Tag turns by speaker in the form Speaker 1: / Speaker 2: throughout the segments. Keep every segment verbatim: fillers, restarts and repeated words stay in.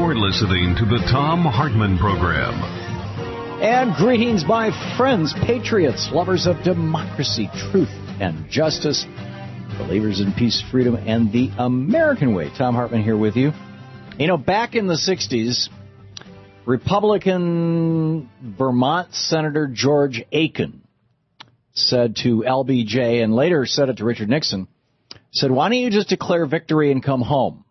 Speaker 1: You're listening to the Thom Hartmann Program.
Speaker 2: And greetings, my friends, patriots, lovers of democracy, truth, and justice, believers in peace, freedom, and the American way. Thom Hartmann here with you. You know, back in the sixties, Republican Vermont Senator George Aiken said to L B J, and later said it to Richard Nixon, said, why don't you just declare victory and come home?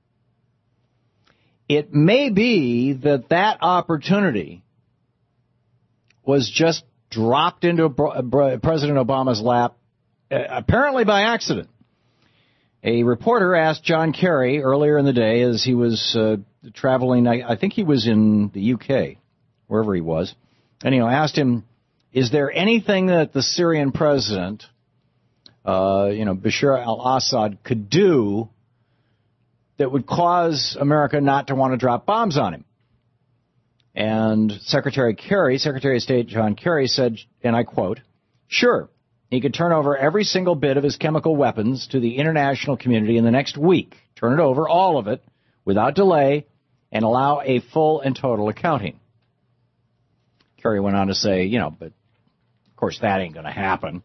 Speaker 2: It may be that that opportunity was just dropped into President Obama's lap, apparently by accident. A reporter asked John Kerry earlier in the day as he was uh, traveling, I, I think he was in the U K, wherever he was, and, you know, asked him, is there anything that the Syrian president, uh, you know, Bashar al-Assad, could do that would cause America not to want to drop bombs on him? And Secretary Kerry, Secretary of State John Kerry said, and I quote, sure, he could turn over every single bit of his chemical weapons to the international community in the next week, turn it over, all of it, without delay, and allow a full and total accounting. Kerry went on to say, you know, but of course that ain't going to happen.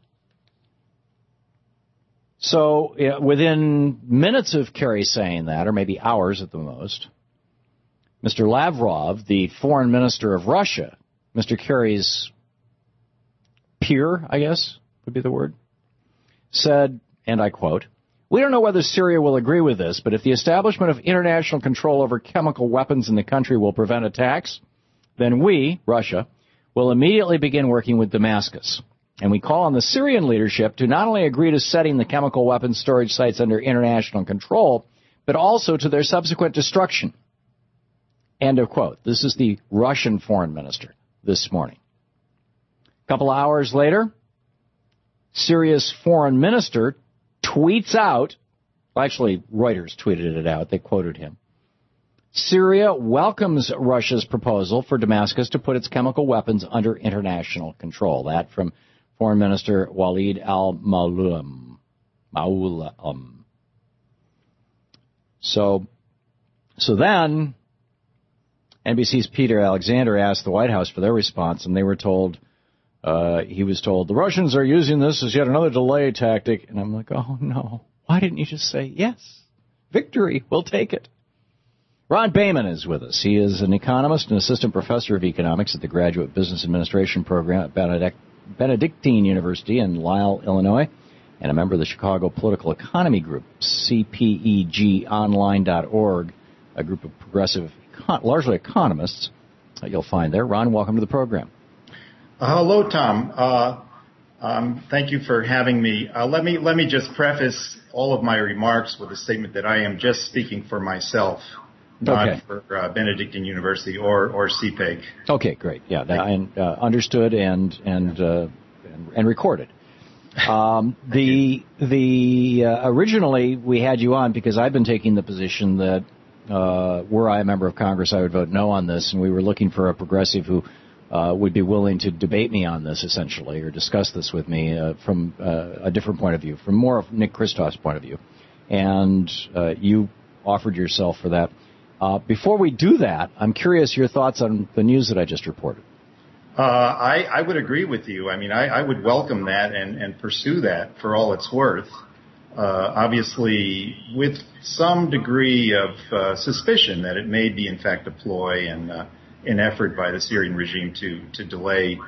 Speaker 2: So uh, within minutes of Kerry saying that, or maybe hours at the most, Mister Lavrov, the foreign minister of Russia, Mister Kerry's peer, I guess would be the word, said, and I quote, we don't know whether Syria will agree with this, but if the establishment of international control over chemical weapons in the country will prevent attacks, then we, Russia, will immediately begin working with Damascus. And we call on the Syrian leadership to not only agree to setting the chemical weapons storage sites under international control, but also to their subsequent destruction. End of quote. This is the Russian foreign minister this morning. A couple hours later, Syria's foreign minister tweets out, actually Reuters tweeted it out, they quoted him, Syria welcomes Russia's proposal for Damascus to put its chemical weapons under international control. That from Foreign Minister Walid al-Maulam. Maulam. So, so then N B C's Peter Alexander asked the White House for their response, and they were told, uh, he was told, the Russians are using this as yet another delay tactic. And I'm like, oh, no. Why didn't you just say, yes, victory, we'll take it? Ron Bayman is with us. He is an economist and assistant professor of economics at the Graduate Business Administration Program at Benedict, Benedictine University in Lisle, Illinois, and a member of the Chicago Political Economy Group, C P E G online dot org, a group of progressive, largely economists that you'll find there. Ron, welcome to the program.
Speaker 3: Uh, hello, Tom. Uh, um, thank you for having me. Uh, let me let me just preface all of my remarks with a statement that I am just speaking for myself, not okay. for uh, Benedictine University or or C P E G.
Speaker 2: Okay, great. Yeah, that, I uh, understood and and, uh, and and recorded. Um, the the uh, originally we had you on because I've been taking the position that uh, were I a member of Congress, I would vote no on this, and we were looking for a progressive who uh, would be willing to debate me on this, essentially, or discuss this with me uh, from uh, a different point of view, from more of Nick Kristof's point of view. And uh, you offered yourself for that. Uh, before we do that, I'm curious your thoughts on the news that I just reported.
Speaker 3: Uh, I, I would agree with you. I mean, I, I would welcome that and, and pursue that for all it's worth. Uh, obviously, with some degree of uh, suspicion that it may be, in fact, a ploy and uh, an effort by the Syrian regime to to delay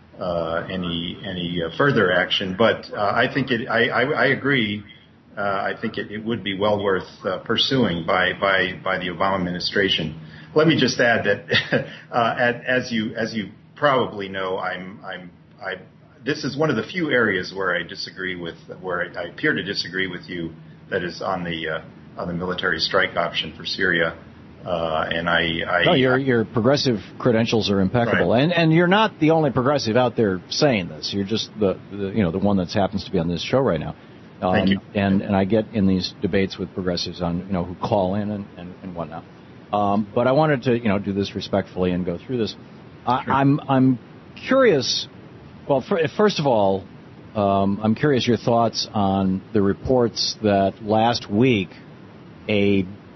Speaker 3: uh, any any uh, further action. But uh, I think it. I, I, I agree. Uh, I think it, it would be well worth uh, pursuing by by by the Obama administration. Let me just add that, uh, as you as you probably know, I'm I'm I. This is one of the few areas where I disagree with, where I, I appear to disagree with you. That is on the uh, on the military strike option for Syria, uh, and I. I
Speaker 2: no, your your progressive credentials are impeccable, right. and and you're not the only progressive out there saying this. You're just the, the you know the one that happens to be on this show right now. Um,
Speaker 3: Thank you.
Speaker 2: And and I get in these debates with progressives on you know who call in and and, and whatnot. Um, but I wanted to you know do this respectfully and go through this. I,
Speaker 3: sure.
Speaker 2: I'm I'm curious. Well, for, first of all, um, I'm curious your thoughts on the reports that last week a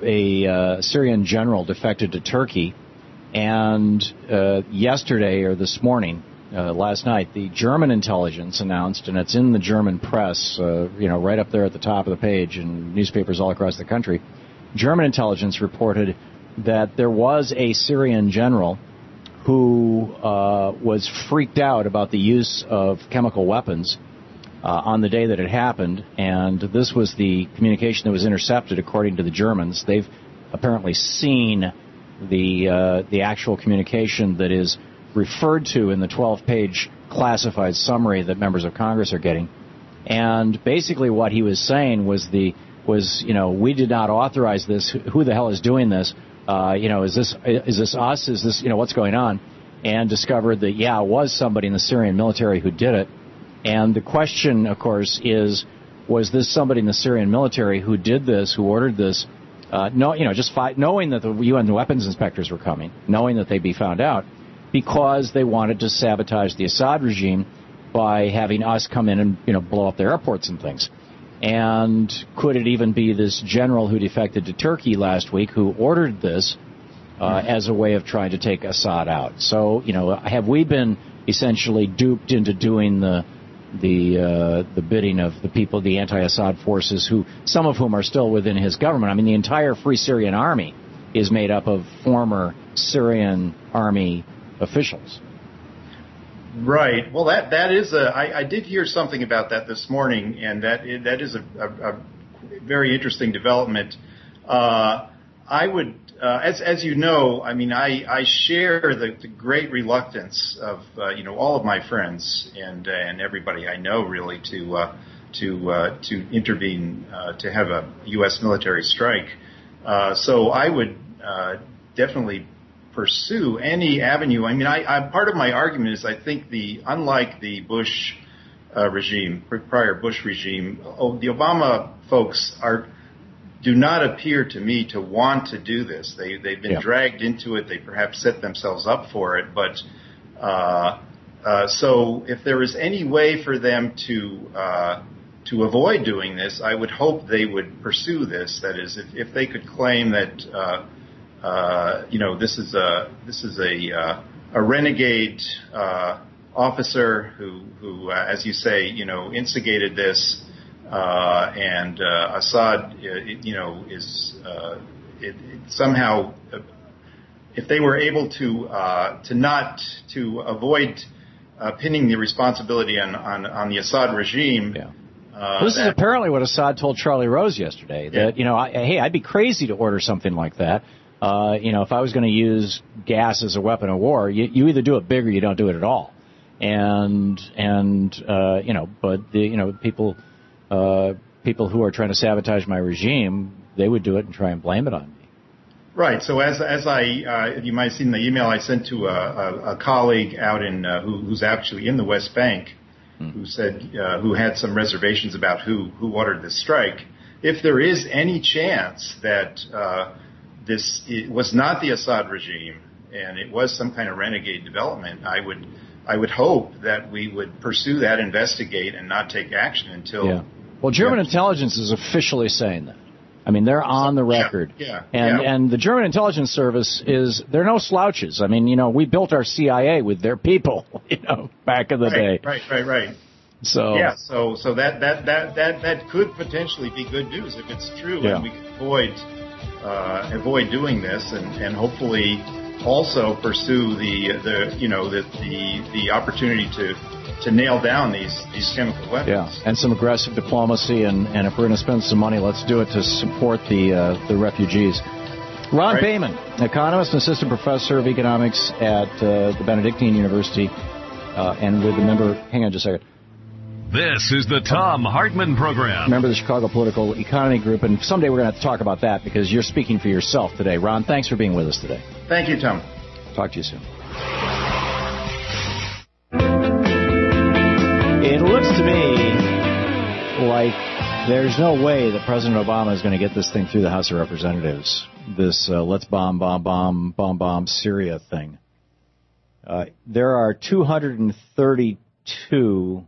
Speaker 2: a uh, Syrian general defected to Turkey, and uh, yesterday or this morning, uh, last night, the German intelligence announced, and it's in the German press, uh, you know, right up there at the top of the page in newspapers all across the country, German intelligence reported that there was a Syrian general who uh, was freaked out about the use of chemical weapons uh, on the day that it happened, and this was the communication that was intercepted, according to the Germans. They've apparently seen the uh, the actual communication that is referred to in the twelve-page classified summary that members of Congress are getting. And basically what he was saying was the was, you know, we did not authorize this. Who the hell is doing this? Uh, you know, is this is this us? Is this, you know, what's going on? And discovered that, yeah, it was somebody in the Syrian military who did it. And the question, of course, is, was this somebody in the Syrian military who did this, who ordered this, uh, no, you know, just fi- knowing that the U N weapons inspectors were coming, knowing that they'd be found out, because they wanted to sabotage the Assad regime by having us come in and, you know, blow up their airports and things. And could it even be this general who defected to Turkey last week who ordered this uh, as a way of trying to take Assad out? So, you know, have we been essentially duped into doing the the uh, the bidding of the people, the anti-Assad forces, who some of whom are still within his government? I mean, the entire Free Syrian Army is made up of former Syrian army officials.
Speaker 3: Right. Well, that that is a. I, I did hear something about that this morning, and that that is a, a, a very interesting development. Uh, I would, uh, as as you know, I mean, I, I share the, the great reluctance of uh, you know all of my friends and uh, and everybody I know really to uh, to uh, to intervene uh, to have a U S military strike. Uh, so I would uh, definitely pursue any avenue. I mean, I, I part of my argument is I think the unlike the Bush uh, regime, prior Bush regime, oh, the Obama folks are do not appear to me to want to do this. They they've been yeah. dragged into it. They perhaps set themselves up for it. But uh, uh, so if there is any way for them to uh, to avoid doing this, I would hope they would pursue this. That is, if, if they could claim that. Uh, Uh, you know, this is a this is a uh, a renegade uh, officer who who, uh, as you say, you know, instigated this, uh, and uh, Assad, uh, you know, is uh, it, it somehow, uh, if they were able to uh, to not to avoid uh, pinning the responsibility on on, on the Assad regime.
Speaker 2: Yeah. Uh, this that, is apparently what Assad told Charlie Rose yesterday. That yeah. you know, I, hey, I'd be crazy to order something like that. Uh, you know, if I was going to use gas as a weapon of war, you, you either do it big or you don't do it at all. And and uh, you know, but the you know people uh, people who are trying to sabotage my regime, they would do it and try and blame it on me.
Speaker 3: Right. So as as I uh, you might have seen the email I sent to a, a, a colleague out in uh, who, who's actually in the West Bank, hmm. who said uh, who had some reservations about who who ordered this strike. If there is any chance that uh, this it was not the Assad regime and it was some kind of renegade development, I would I would hope that we would pursue that, investigate, and not take action until.
Speaker 2: Yeah. Well, German yeah. intelligence is officially saying that. I mean, they're on the record.
Speaker 3: Yeah. yeah.
Speaker 2: And
Speaker 3: yeah.
Speaker 2: and the German intelligence service is, they're no slouches. I mean, you know, we built our C I A with their people, you know, back in the
Speaker 3: right,
Speaker 2: day.
Speaker 3: Right, right, right.
Speaker 2: So.
Speaker 3: Yeah, so so that, that, that, that, that could potentially be good news if it's true,
Speaker 2: yeah.
Speaker 3: and we could avoid, uh, avoid doing this and, and hopefully also pursue the, the you know, the, the, the opportunity to to nail down these, these chemical weapons.
Speaker 2: Yeah, and some aggressive diplomacy, and, and if we're going to spend some money, let's do it to support the uh, the refugees. Ron right. Payman, economist and assistant professor of economics at uh, the Benedictine University, uh, and with the member, hang on just a second.
Speaker 1: This is the Thom Hartmann Program.
Speaker 2: Member of the Chicago Political Economy Group, and someday we're going to have to talk about that because you're speaking for yourself today. Ron, thanks for being with us today.
Speaker 3: Thank you, Tom.
Speaker 2: Talk to you soon. It looks to me like there's no way that President Obama is going to get this thing through the House of Representatives, this uh, let's bomb, bomb, bomb, bomb, bomb Syria thing. Uh, there are two hundred thirty-two...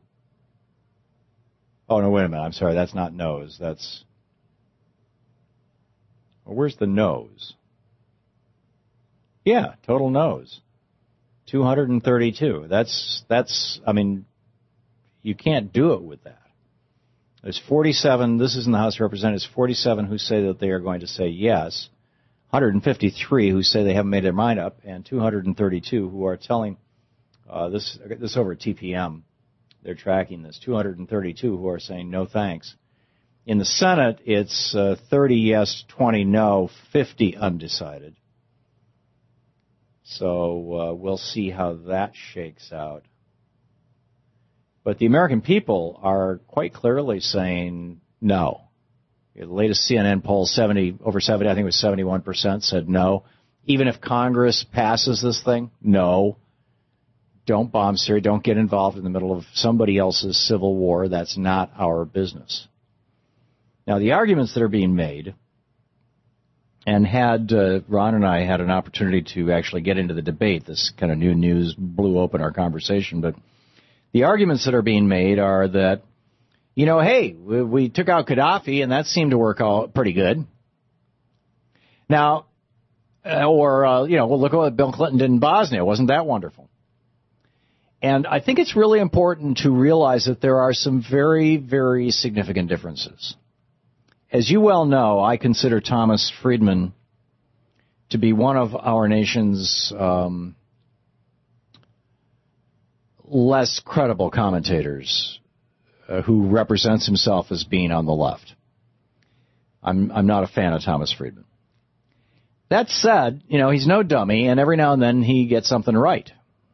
Speaker 2: Oh, no, wait a minute. I'm sorry. That's not no's. That's... Well, where's the no's? Yeah, total no's. two hundred thirty-two. That's, that's, I mean, you can't do it with that. There's forty-seven, this is in the House of Representatives, forty-seven who say that they are going to say yes, one hundred fifty-three who say they haven't made their mind up, and two hundred thirty-two who are telling, uh, this, this over at T P M, they're tracking this, two hundred thirty-two who are saying no thanks. In the Senate, it's uh, thirty yes, twenty no, fifty undecided. So uh, we'll see how that shakes out. But the American people are quite clearly saying no. The latest C N N poll, seventy over seventy, I think it was seventy-one percent, said no. Even if Congress passes this thing, no. Don't bomb Syria. Don't get involved in the middle of somebody else's civil war. That's not our business. Now, the arguments that are being made, and had uh, Ron and I had an opportunity to actually get into the debate, this kind of new news blew open our conversation, but the arguments that are being made are that, you know, hey, we, we took out Gaddafi, and that seemed to work out pretty good. Now, uh, or, uh, you know, well, look at what Bill Clinton did in Bosnia. Wasn't that wonderful? And I think it's really important to realize that there are some very, very significant differences. As you well know, I consider Thomas Friedman to be one of our nation's um, less credible commentators uh, who represents himself as being on the left. I'm, I'm not a fan of Thomas Friedman. That said, you know, he's no dummy, and every now and then he gets something right.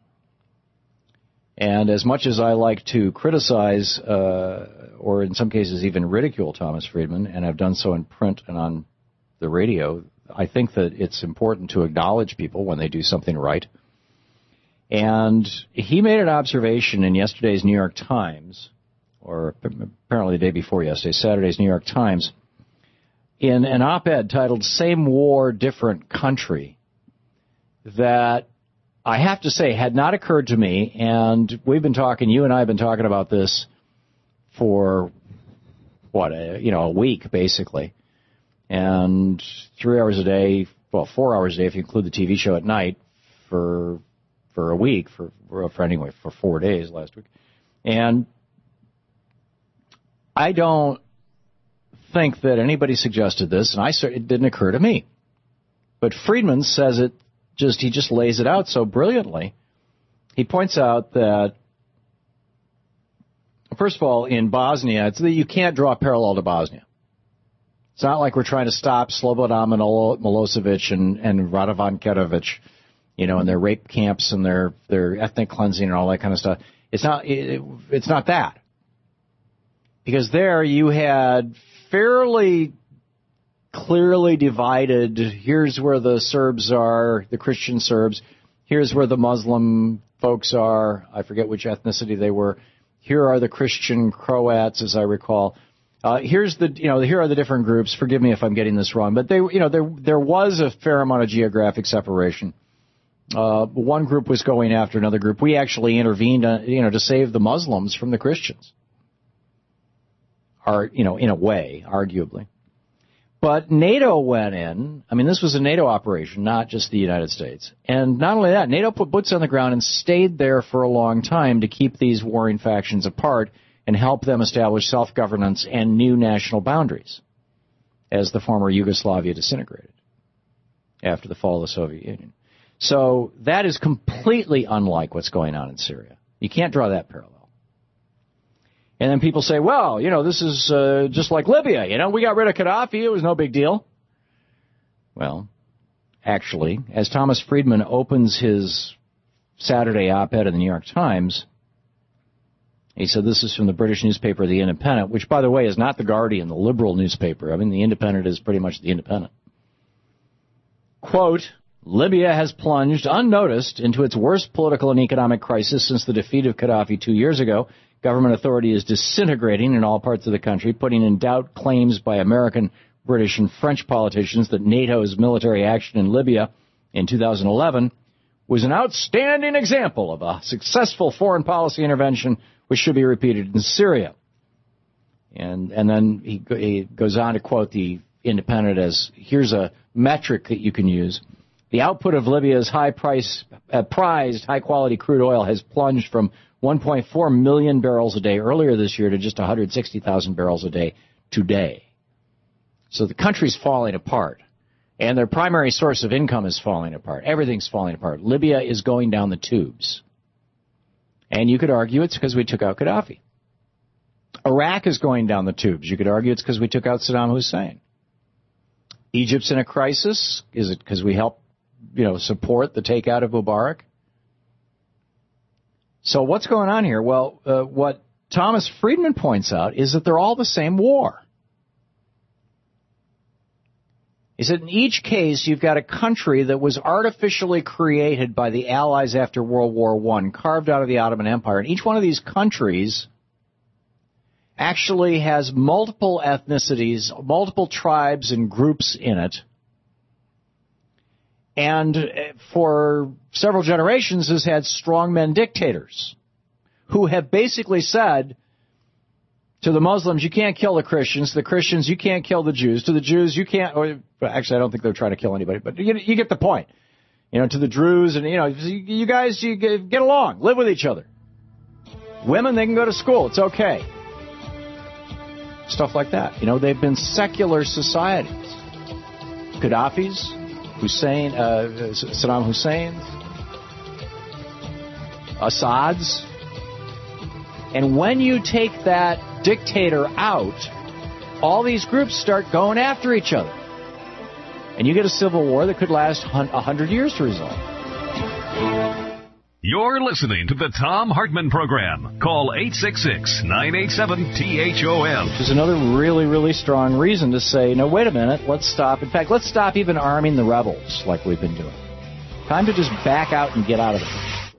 Speaker 2: And as much as I like to criticize, uh, or in some cases even ridicule Thomas Friedman, and I've done so in print and on the radio, I think that it's important to acknowledge people when they do something right. And he made an observation in yesterday's New York Times, or apparently the day before yesterday, Saturday's New York Times, in an op-ed titled Same War, Different Country, that I have to say had not occurred to me, and we've been talking, you and I have been talking about this for, what, a, you know, a week, basically. And three hours a day, well, four hours a day if you include the T V show at night, for for a week, for, for anyway, for four days last week. And I don't think that anybody suggested this, and I it didn't occur to me. But Friedman says it just, he just lays it out so brilliantly. He points out that, first of all, in Bosnia, it's that you can't draw a parallel to Bosnia. It's not like we're trying to stop Slobodan Milosevic and, and Radovan Karadzic, you know, and their rape camps and their, their ethnic cleansing and all that kind of stuff. It's not, it, it's not that. Because there you had fairly clearly divided, here's where the Serbs are, the Christian Serbs, here's where the Muslim folks are, I forget which ethnicity they were, here are the Christian Croats, as I recall. Uh, here's the, you know, here are the different groups. Forgive me if I'm getting this wrong, but they, you know, there there was a fair amount of geographic separation. Uh, one group was going after another group. We actually intervened, uh, you know, to save the Muslims from the Christians. Or, you know, in a way, arguably. But NATO went in. I mean, this was a NATO operation, not just the United States. And not only that, NATO put boots on the ground and stayed there for a long time to keep these warring factions apart and help them establish self-governance and new national boundaries as the former Yugoslavia disintegrated after the fall of the Soviet Union. So that is completely unlike what's going on in Syria. You can't draw that parallel. And then people say, well, you know, this is uh, just like Libya. You know, we got rid of Gaddafi. It was no big deal. Well, actually, as Thomas Friedman opens his Saturday op-ed in the New York Times, he said this is from the British newspaper The Independent, which, by the way, is not The Guardian, the liberal newspaper. I mean, The Independent is pretty much The Independent. Quote, Libya has plunged unnoticed into its worst political and economic crisis since the defeat of Gaddafi two years ago. Government authority is disintegrating in all parts of the country, putting in doubt claims by American, British, and French politicians that NATO's military action in Libya in two thousand eleven was an outstanding example of a successful foreign policy intervention which should be repeated in Syria. And, and then he, he goes on to quote the Independent as, here's a metric that you can use. The output of Libya's high-price, uh, prized, high-quality crude oil has plunged from one point four million barrels a day earlier this year to just one hundred sixty thousand barrels a day today. So the country's falling apart, and their primary source of income is falling apart. Everything's falling apart. Libya is going down the tubes. And you could argue it's because we took out Gaddafi. Iraq is going down the tubes. You could argue it's because we took out Saddam Hussein. Egypt's in a crisis. Is it because we helped, you know, support the takeout of Mubarak? So what's going on here? Well, uh, what Thomas Friedman points out is that they're all the same war. He said in each case, you've got a country that was artificially created by the Allies after World War One, carved out of the Ottoman Empire. And each one of these countries actually has multiple ethnicities, multiple tribes and groups in it. And for several generations has had strongmen dictators who have basically said to the Muslims, you can't kill the Christians. To the Christians, you can't kill the Jews. To the Jews, you can't. Or, actually, I don't think they're trying to kill anybody, but you get, you get the point. You know, to the Druze, and you know, you guys, you get along, live with each other. Women, they can go to school. It's okay. Stuff like that. You know, they've been secular societies. Gaddafi's, Hussein, uh, Saddam Hussein's, Assad's. And when you take that dictator out, all these groups start going after each other. And you get a civil war that could last a hundred years to resolve.
Speaker 1: You're listening to the Thom Hartmann Program. Call eight six six, nine eight seven, T H O M.
Speaker 2: Which is another really, really strong reason to say, no, wait a minute, let's stop. In fact, let's stop even arming the rebels like we've been doing. Time to just back out and get out of it.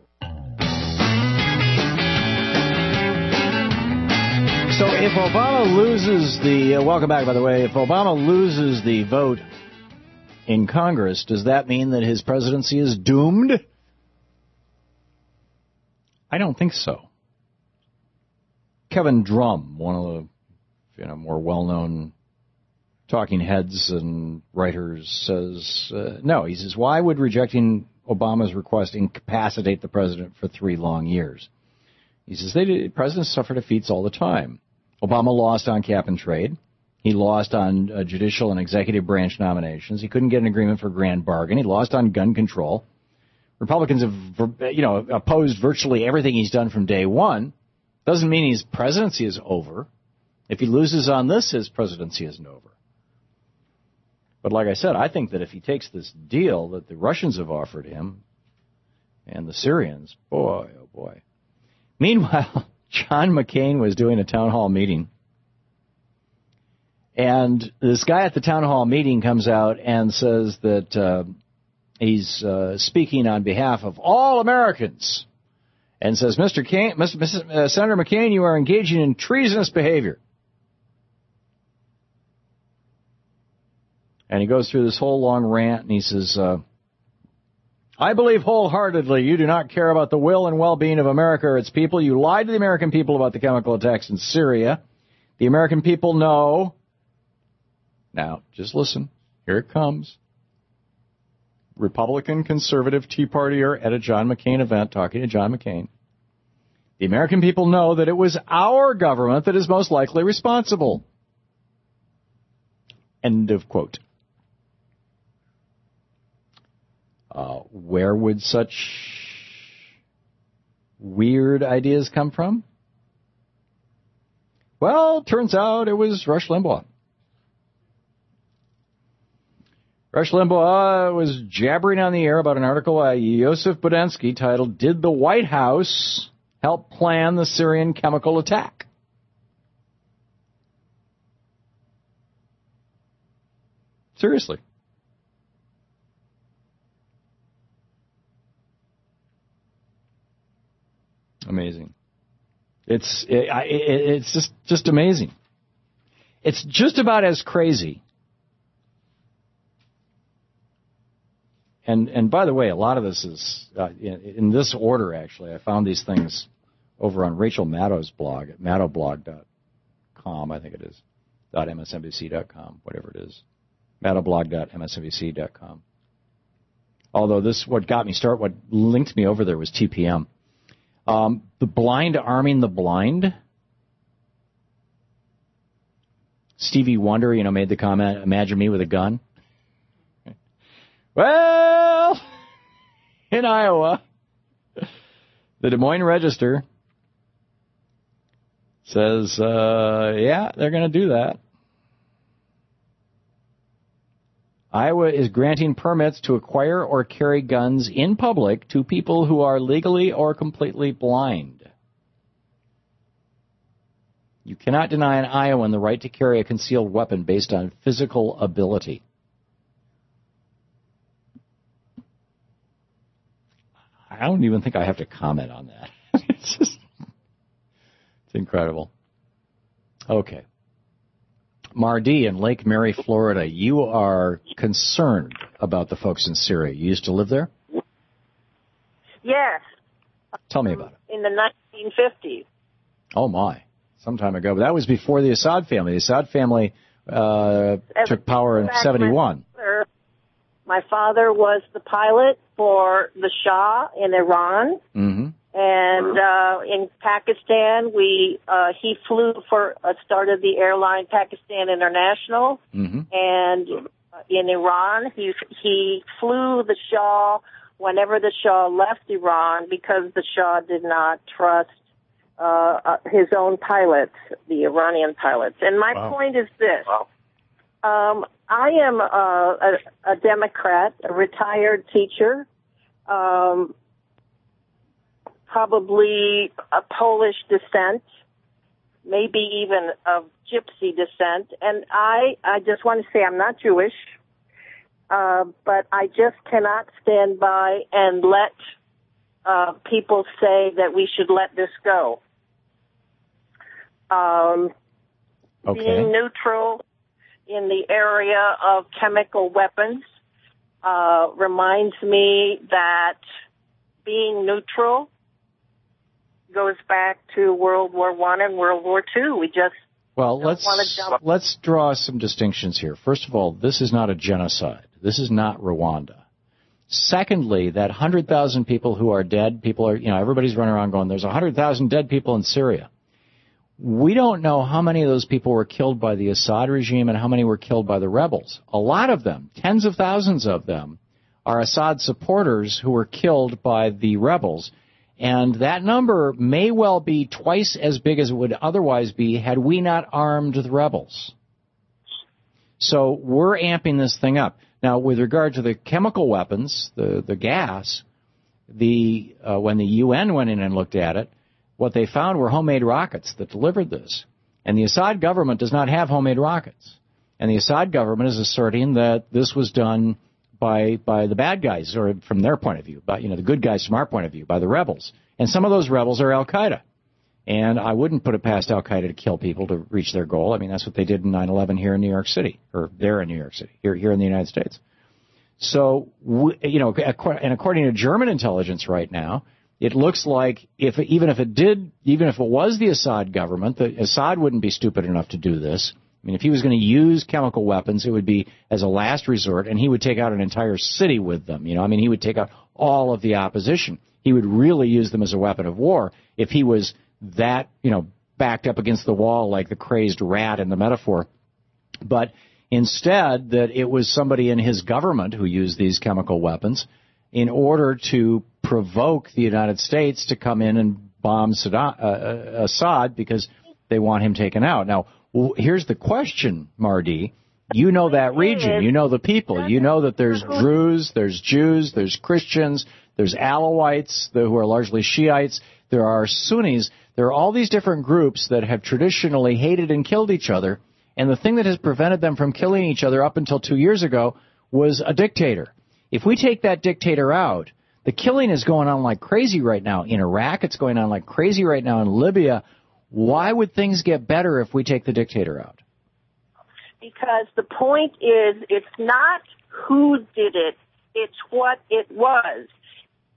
Speaker 2: So if Obama loses the, uh, welcome back, by the way, if Obama loses the vote in Congress, does that mean that his presidency is doomed? I don't think so. Kevin Drum, one of the you know more well-known talking heads and writers, says, uh, no, he says, why would rejecting Obama's request incapacitate the president for three long years? He says, they did, presidents suffer defeats all the time. Obama lost on cap and trade. He lost on uh, judicial and executive branch nominations. He couldn't get an agreement for grand bargain. He lost on gun control. Republicans have, you know, opposed virtually everything he's done from day one. Doesn't mean his presidency is over. If he loses on this, his presidency isn't over. But like I said, I think that if he takes this deal that the Russians have offered him and the Syrians, boy, oh boy. Meanwhile, John McCain was doing a town hall meeting. And this guy at the town hall meeting comes out and says that uh, he's uh, speaking on behalf of all Americans and says, Mister Kane, Mister Mister Uh, Senator McCain, you are engaging in treasonous behavior. And he goes through this whole long rant, and he says, uh, I believe wholeheartedly you do not care about the will and well-being of America or its people. You lied to the American people about the chemical attacks in Syria. The American people know. Now, just listen. Here it comes. Republican, conservative, Tea Partier at a John McCain event talking to John McCain. The American people know that it was our government that is most likely responsible. End of quote. Uh, where would such weird ideas come from? Well, turns out it was Rush Limbaugh. Rush Limbaugh was jabbering on the air about an article by Yosef Budensky titled, Did the White House Help Plan the Syrian Chemical Attack? Seriously. Amazing. It's it, it, it's just just amazing. It's just about as crazy. And and by the way, a lot of this is uh, in, in this order. Actually, I found these things over on Rachel Maddow's blog at maddow blog dot com. I think it is dot m s n b c dot com, whatever it is. battleblog dot m s n b c dot com. Although this, what got me started, what linked me over there was T P M. Um, the blind arming the blind. Stevie Wonder, you know, made the comment, imagine me with a gun. Well, in Iowa, the Des Moines Register says, uh, yeah, they're going to do that. Iowa is granting permits to acquire or carry guns in public to people who are legally or completely blind. You cannot deny an Iowan the right to carry a concealed weapon based on physical ability. I don't even think I have to comment on that. It's just, it's incredible. Okay. Mardi in Lake Mary, Florida, you are concerned about the folks in Syria. You used to live there?
Speaker 4: Yes.
Speaker 2: Tell me about it.
Speaker 4: In the nineteen fifties.
Speaker 2: Oh, my. Some time ago. But that was before the Assad family. The Assad family uh, took power in seventy-one.
Speaker 4: My father, my father was the pilot for the Shah in Iran.
Speaker 2: Mm-hmm.
Speaker 4: And uh, in Pakistan, we uh, he flew for uh, started the airline Pakistan International.
Speaker 2: Mm-hmm.
Speaker 4: And in Iran, he he flew the Shah whenever the Shah left Iran because the Shah did not trust uh, uh, his own pilots, the Iranian pilots. And my
Speaker 2: wow.
Speaker 4: point is this. Wow. Um, I am a, a, a Democrat, a retired teacher, um, probably a Polish descent, maybe even of Gypsy descent. And I, I just want to say I'm not Jewish, uh, but I just cannot stand by and let uh, people say that we should let this go. Um,
Speaker 2: okay.
Speaker 4: Being neutral in the area of chemical weapons uh, reminds me that being neutral goes back to World War One and World War Two. We just
Speaker 2: well,
Speaker 4: don't
Speaker 2: let's
Speaker 4: want to jump.
Speaker 2: let's draw some distinctions here. First of all, this is not a genocide. This is not Rwanda. Secondly, that one hundred thousand people who are dead, people are, you know, everybody's running around going, there's one hundred thousand dead people in Syria. We don't know how many of those people were killed by the Assad regime and how many were killed by the rebels. A lot of them, tens of thousands of them, are Assad supporters who were killed by the rebels. And that number may well be twice as big as it would otherwise be had we not armed the rebels. So we're amping this thing up. Now, with regard to the chemical weapons, the, the gas, the uh, when the U N went in and looked at it, what they found were homemade rockets that delivered this. And the Assad government does not have homemade rockets. And the Assad government is asserting that this was done by by the bad guys, or from their point of view, by, you know, the good guys from our point of view, by the rebels. And some of those rebels are Al-Qaeda. And I wouldn't put it past Al-Qaeda to kill people to reach their goal. I mean, that's what they did in nine eleven here in New York City, or there in New York City, here here in the United States. So, you know, and according to German intelligence right now, it looks like if even if it did, even if it was the Assad government, the Assad wouldn't be stupid enough to do this. I mean, if he was going to use chemical weapons, it would be as a last resort, and he would take out an entire city with them. You know, I mean, he would take out all of the opposition. He would really use them as a weapon of war if he was that, you know, backed up against the wall like the crazed rat in the metaphor. But instead, that it was somebody in his government who used these chemical weapons in order to provoke the United States to come in and bomb Saddam, uh, Assad because they want him taken out. Now, well, here's the question, Mardi. You know that region. You know the people. You know that there's Druze, there's Jews, there's Christians, there's Alawites who are largely Shiites. There are Sunnis. There are all these different groups that have traditionally hated and killed each other. And the thing that has prevented them from killing each other up until two years ago was a dictator. If we take that dictator out, the killing is going on like crazy right now in Iraq. It's going on like crazy right now in Libya. Why would things get better if we take the dictator out?
Speaker 4: Because the point is, it's not who did it, it's what it was.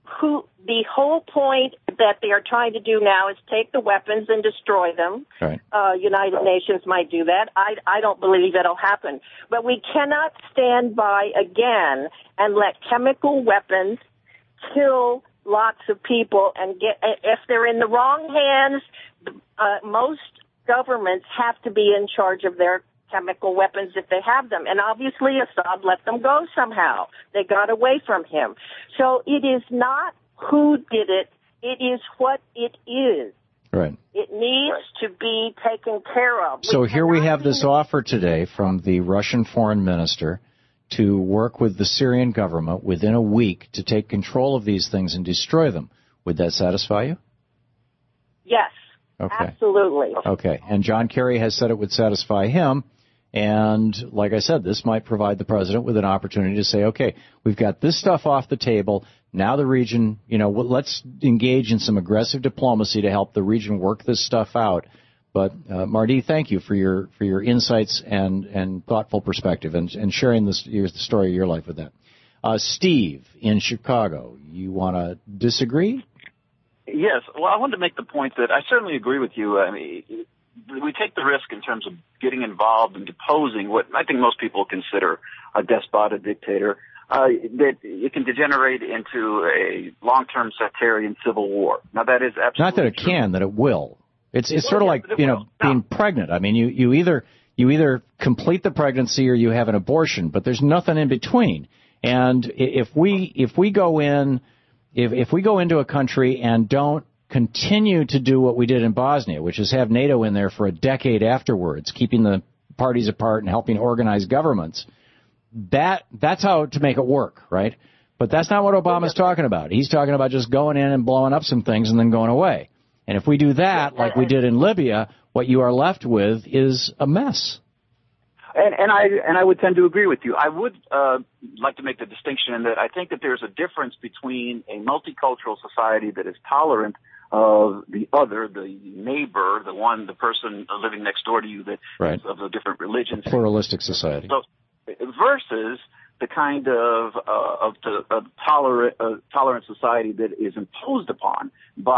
Speaker 4: who the whole point that they are trying to do now is take the weapons and destroy them.
Speaker 2: Right.
Speaker 4: Uh, United Nations might do that. I, I don't believe that'll happen. But we cannot stand by again and let chemical weapons kill lots of people and get, if they're in the wrong hands, uh, most governments have to be in charge of their chemical weapons if they have them. And obviously Assad let them go somehow. They got away from him. So it is not who did it. It is what it is.
Speaker 2: Right.
Speaker 4: It needs to be taken care of.
Speaker 2: So
Speaker 4: we
Speaker 2: here we have this
Speaker 4: be...
Speaker 2: offer today from the Russian foreign minister to work with the Syrian government within a week to take control of these things and destroy them. Would that satisfy you?
Speaker 4: Yes.
Speaker 2: Okay.
Speaker 4: Absolutely.
Speaker 2: Okay. And John Kerry has said it would satisfy him. And like I said, this might provide the president with an opportunity to say, okay, we've got this stuff off the table. Now the region, you know, let's engage in some aggressive diplomacy to help the region work this stuff out. But, uh, Marty, thank you for your for your insights and, and thoughtful perspective and, and sharing this, your, the story of your life with that. Uh, Steve in Chicago, you want to disagree?
Speaker 5: Yes. Well, I wanted to make the point that I certainly agree with you. I mean, we take the risk in terms of getting involved and deposing what I think most people consider a despot, a dictator, uh, that it can degenerate into a long-term sectarian civil war. Now, that is absolutely
Speaker 2: Not that it
Speaker 5: true.
Speaker 2: can, that it will. It's it's
Speaker 5: Well,
Speaker 2: sort of
Speaker 5: yeah,
Speaker 2: like,
Speaker 5: it
Speaker 2: you
Speaker 5: will.
Speaker 2: know, being
Speaker 5: No.
Speaker 2: pregnant. I mean, you, you either you either complete the pregnancy or you have an abortion, but there's nothing in between. And if we if we go in if if we go into a country and don't continue to do what we did in Bosnia, which is have NATO in there for a decade afterwards, keeping the parties apart and helping organize governments, that that's how to make it work, right? But that's not what Obama's talking about. He's talking about just going in and blowing up some things and then going away. And if we do that, like we did in Libya, what you are left with is a mess.
Speaker 5: And, and I and I would tend to agree with you. I would uh, like to make the distinction in that I think that there's a difference between a multicultural society that is tolerant of the other, the neighbor, the one, the person living next door to you that
Speaker 2: Right.
Speaker 5: is of a different religion.
Speaker 2: A pluralistic society.
Speaker 5: So, versus the kind of uh, of, the, of tolerant uh, tolerant society that is imposed upon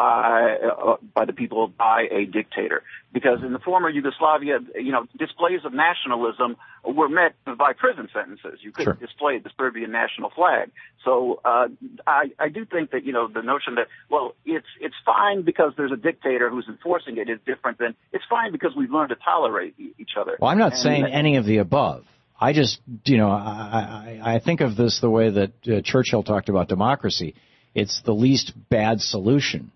Speaker 5: by uh, by the people by a dictator. Because in the former Yugoslavia, you know, displays of nationalism were met by prison sentences. You couldn't
Speaker 2: Sure.
Speaker 5: display the Serbian national flag. So uh, I, I do think that, you know, the notion that, well, it's it's fine because there's a dictator who's enforcing it is different than it's fine because we've learned to tolerate e- each other.
Speaker 2: Well, I'm not
Speaker 5: And
Speaker 2: saying
Speaker 5: that-
Speaker 2: any of the above. I just, you know, I, I, I think of this the way that uh, Churchill talked about democracy. It's the least bad solution.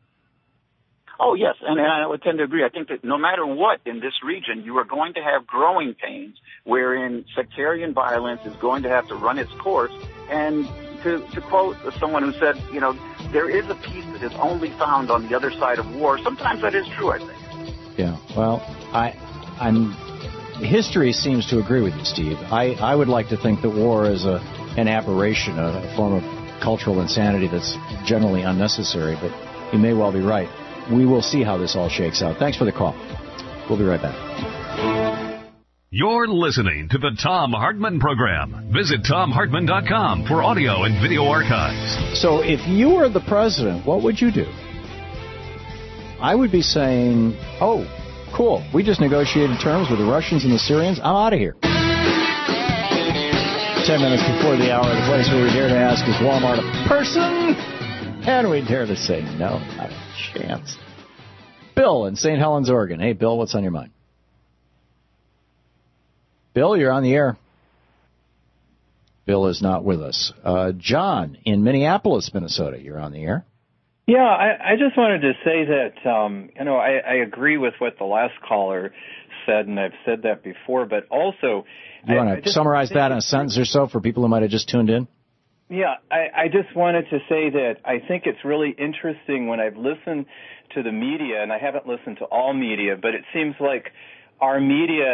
Speaker 5: Oh, yes, and, and I would tend to agree. I think that no matter what in this region, you are going to have growing pains wherein sectarian violence is going to have to run its course. And to, to quote someone who said, you know, there is a peace that is only found on the other side of war. Sometimes that is true, I think.
Speaker 2: Yeah, well, I, I'm... History seems to agree with you, Steve. I, I would like to think that war is a an aberration, a, a form of cultural insanity that's generally unnecessary, but you may well be right. We will see how this all shakes out. Thanks for the call. We'll be right back.
Speaker 1: You're listening to the Thom Hartmann Program. Visit Thom Hartmann dot com for audio and video archives.
Speaker 2: So if you were the president, what would you do? I would be saying, oh, cool, we just negotiated terms with the Russians and the Syrians. I'm out of here. Ten minutes before the hour, the place where we dare to ask, is Walmart a person? And we dare to say no, not a chance. Bill in Saint Helens, Oregon. Hey, Bill, what's on your mind? Bill, you're on the air. Bill is not with us. Uh, John in Minneapolis, Minnesota. You're on the air.
Speaker 6: Yeah, I, I just wanted to say that, um, you know, I, I agree with what the last caller said, and I've said that before, but also...
Speaker 2: You
Speaker 6: I,
Speaker 2: want
Speaker 6: I
Speaker 2: to
Speaker 6: just
Speaker 2: summarize that in a sentence or so for people who might have just tuned in?
Speaker 6: Yeah, I, I just wanted to say that I think it's really interesting when I've listened to the media, and I haven't listened to all media, but it seems like our media, it,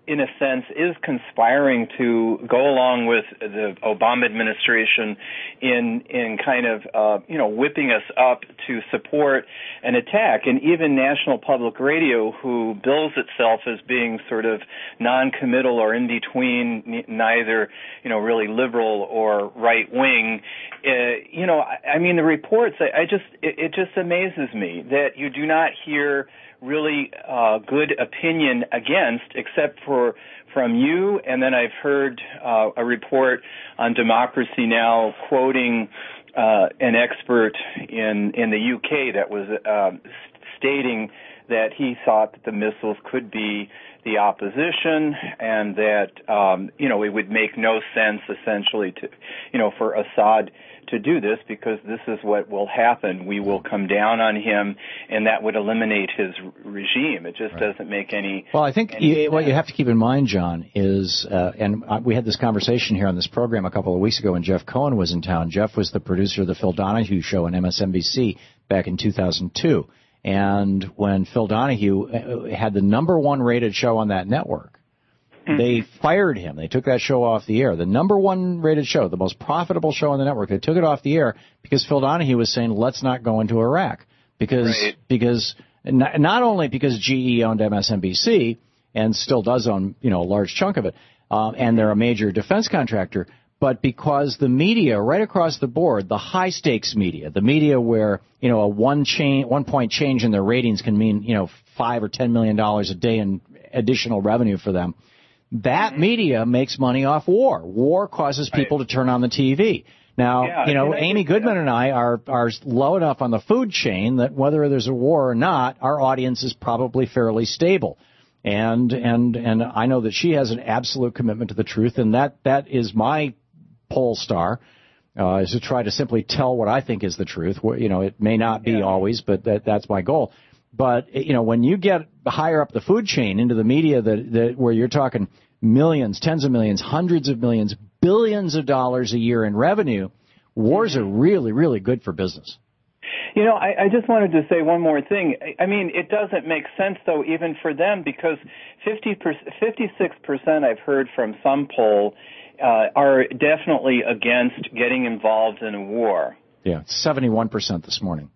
Speaker 6: in a sense, is conspiring to go along with the Obama administration in in kind of, uh, you know, whipping us up to support an attack. And even National Public Radio, who bills itself as being sort of non-committal or in between, neither, you know, really liberal or right-wing, uh, you know, I, I mean, the reports, I, I just, it, it just amazes me that you do not hear really uh, good opinion against, except for from you. And then I've heard uh, a report on Democracy Now! Quoting uh, an expert in in the U K that was uh, stating that he thought that the missiles could be the opposition, and that um, you know it would make no sense essentially to you know for Assad to do this, because this is what will happen. We will come down on him, and that would eliminate his regime. It just right. doesn't make any.
Speaker 2: Well, I think you, what you have to keep in mind, John, is, uh, and we had this conversation here on this program a couple of weeks ago when Jeff Cohen was in town. Jeff was the producer of the Phil Donahue Show on M S N B C back in two thousand two. And when Phil Donahue had the number one rated show on that network, they fired him. They took that show off the air. The number one rated show, the most profitable show on the network, they took it off the air because Phil Donahue was saying, let's not go into Iraq. Because, right. because not, not only because G E owned M S N B C and still does own, you know, a large chunk of it, um, and they're a major defense contractor, but because the media right across the board, the high stakes media, the media where, you know, a one chain, one point change in their ratings can mean, you know, five or ten million dollars a day in additional revenue for them. That media makes money off war. War causes people right. to turn on the T V. Now, yeah, you know, Amy Goodman yeah. and I are, are low enough on the food chain that whether there's a war or not, our audience is probably fairly stable. And, and, and I know that she has an absolute commitment to the truth, and that, that is my poll star, uh, is to try to simply tell what I think is the truth. You know, it may not be yeah. always, but that, that's my goal. But, you know, when you get higher up the food chain into the media that, that where you're talking millions, tens of millions, hundreds of millions, billions of dollars a year in revenue, wars are really, really good for business.
Speaker 6: You know, I, I just wanted to say one more thing. I, I mean, it doesn't make sense, though, even for them, because fifty percent, fifty-six percent I've heard from some poll uh, are definitely against getting involved in a war.
Speaker 2: Yeah, seventy-one percent this morning.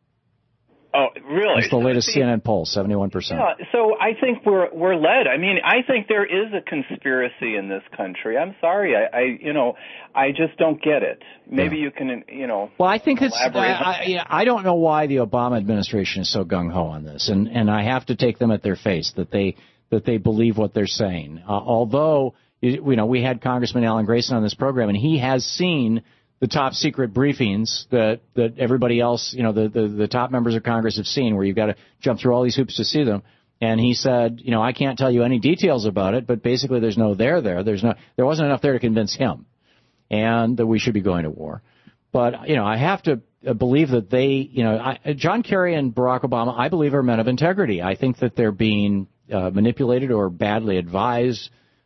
Speaker 6: Oh, really?
Speaker 2: That's the latest C N N poll, seventy-one percent.
Speaker 6: Yeah, so I think we're we're led. I mean, I think there is a conspiracy in this country. I'm sorry, I, I you know, I just don't get it. Maybe yeah. you can, you know.
Speaker 2: Well, I think it's. I, I, yeah, I don't know why the Obama administration is so gung ho on this, and and I have to take them at their face that they that they believe what they're saying. Uh, although you know, we had Congressman Alan Grayson on this program, and he has seen the top secret briefings that, that everybody else, you know, the, the, the top members of Congress have seen, where you've got to jump through all these hoops to see them. And he said, you know, I can't tell you any details about it, but basically there's no there there. There's no, there wasn't enough there to convince him, and that we should be going to war. But, you know, I have to believe that they, you know, I, John Kerry and Barack Obama, I believe, are men of integrity. I think that they're being uh, manipulated or badly advised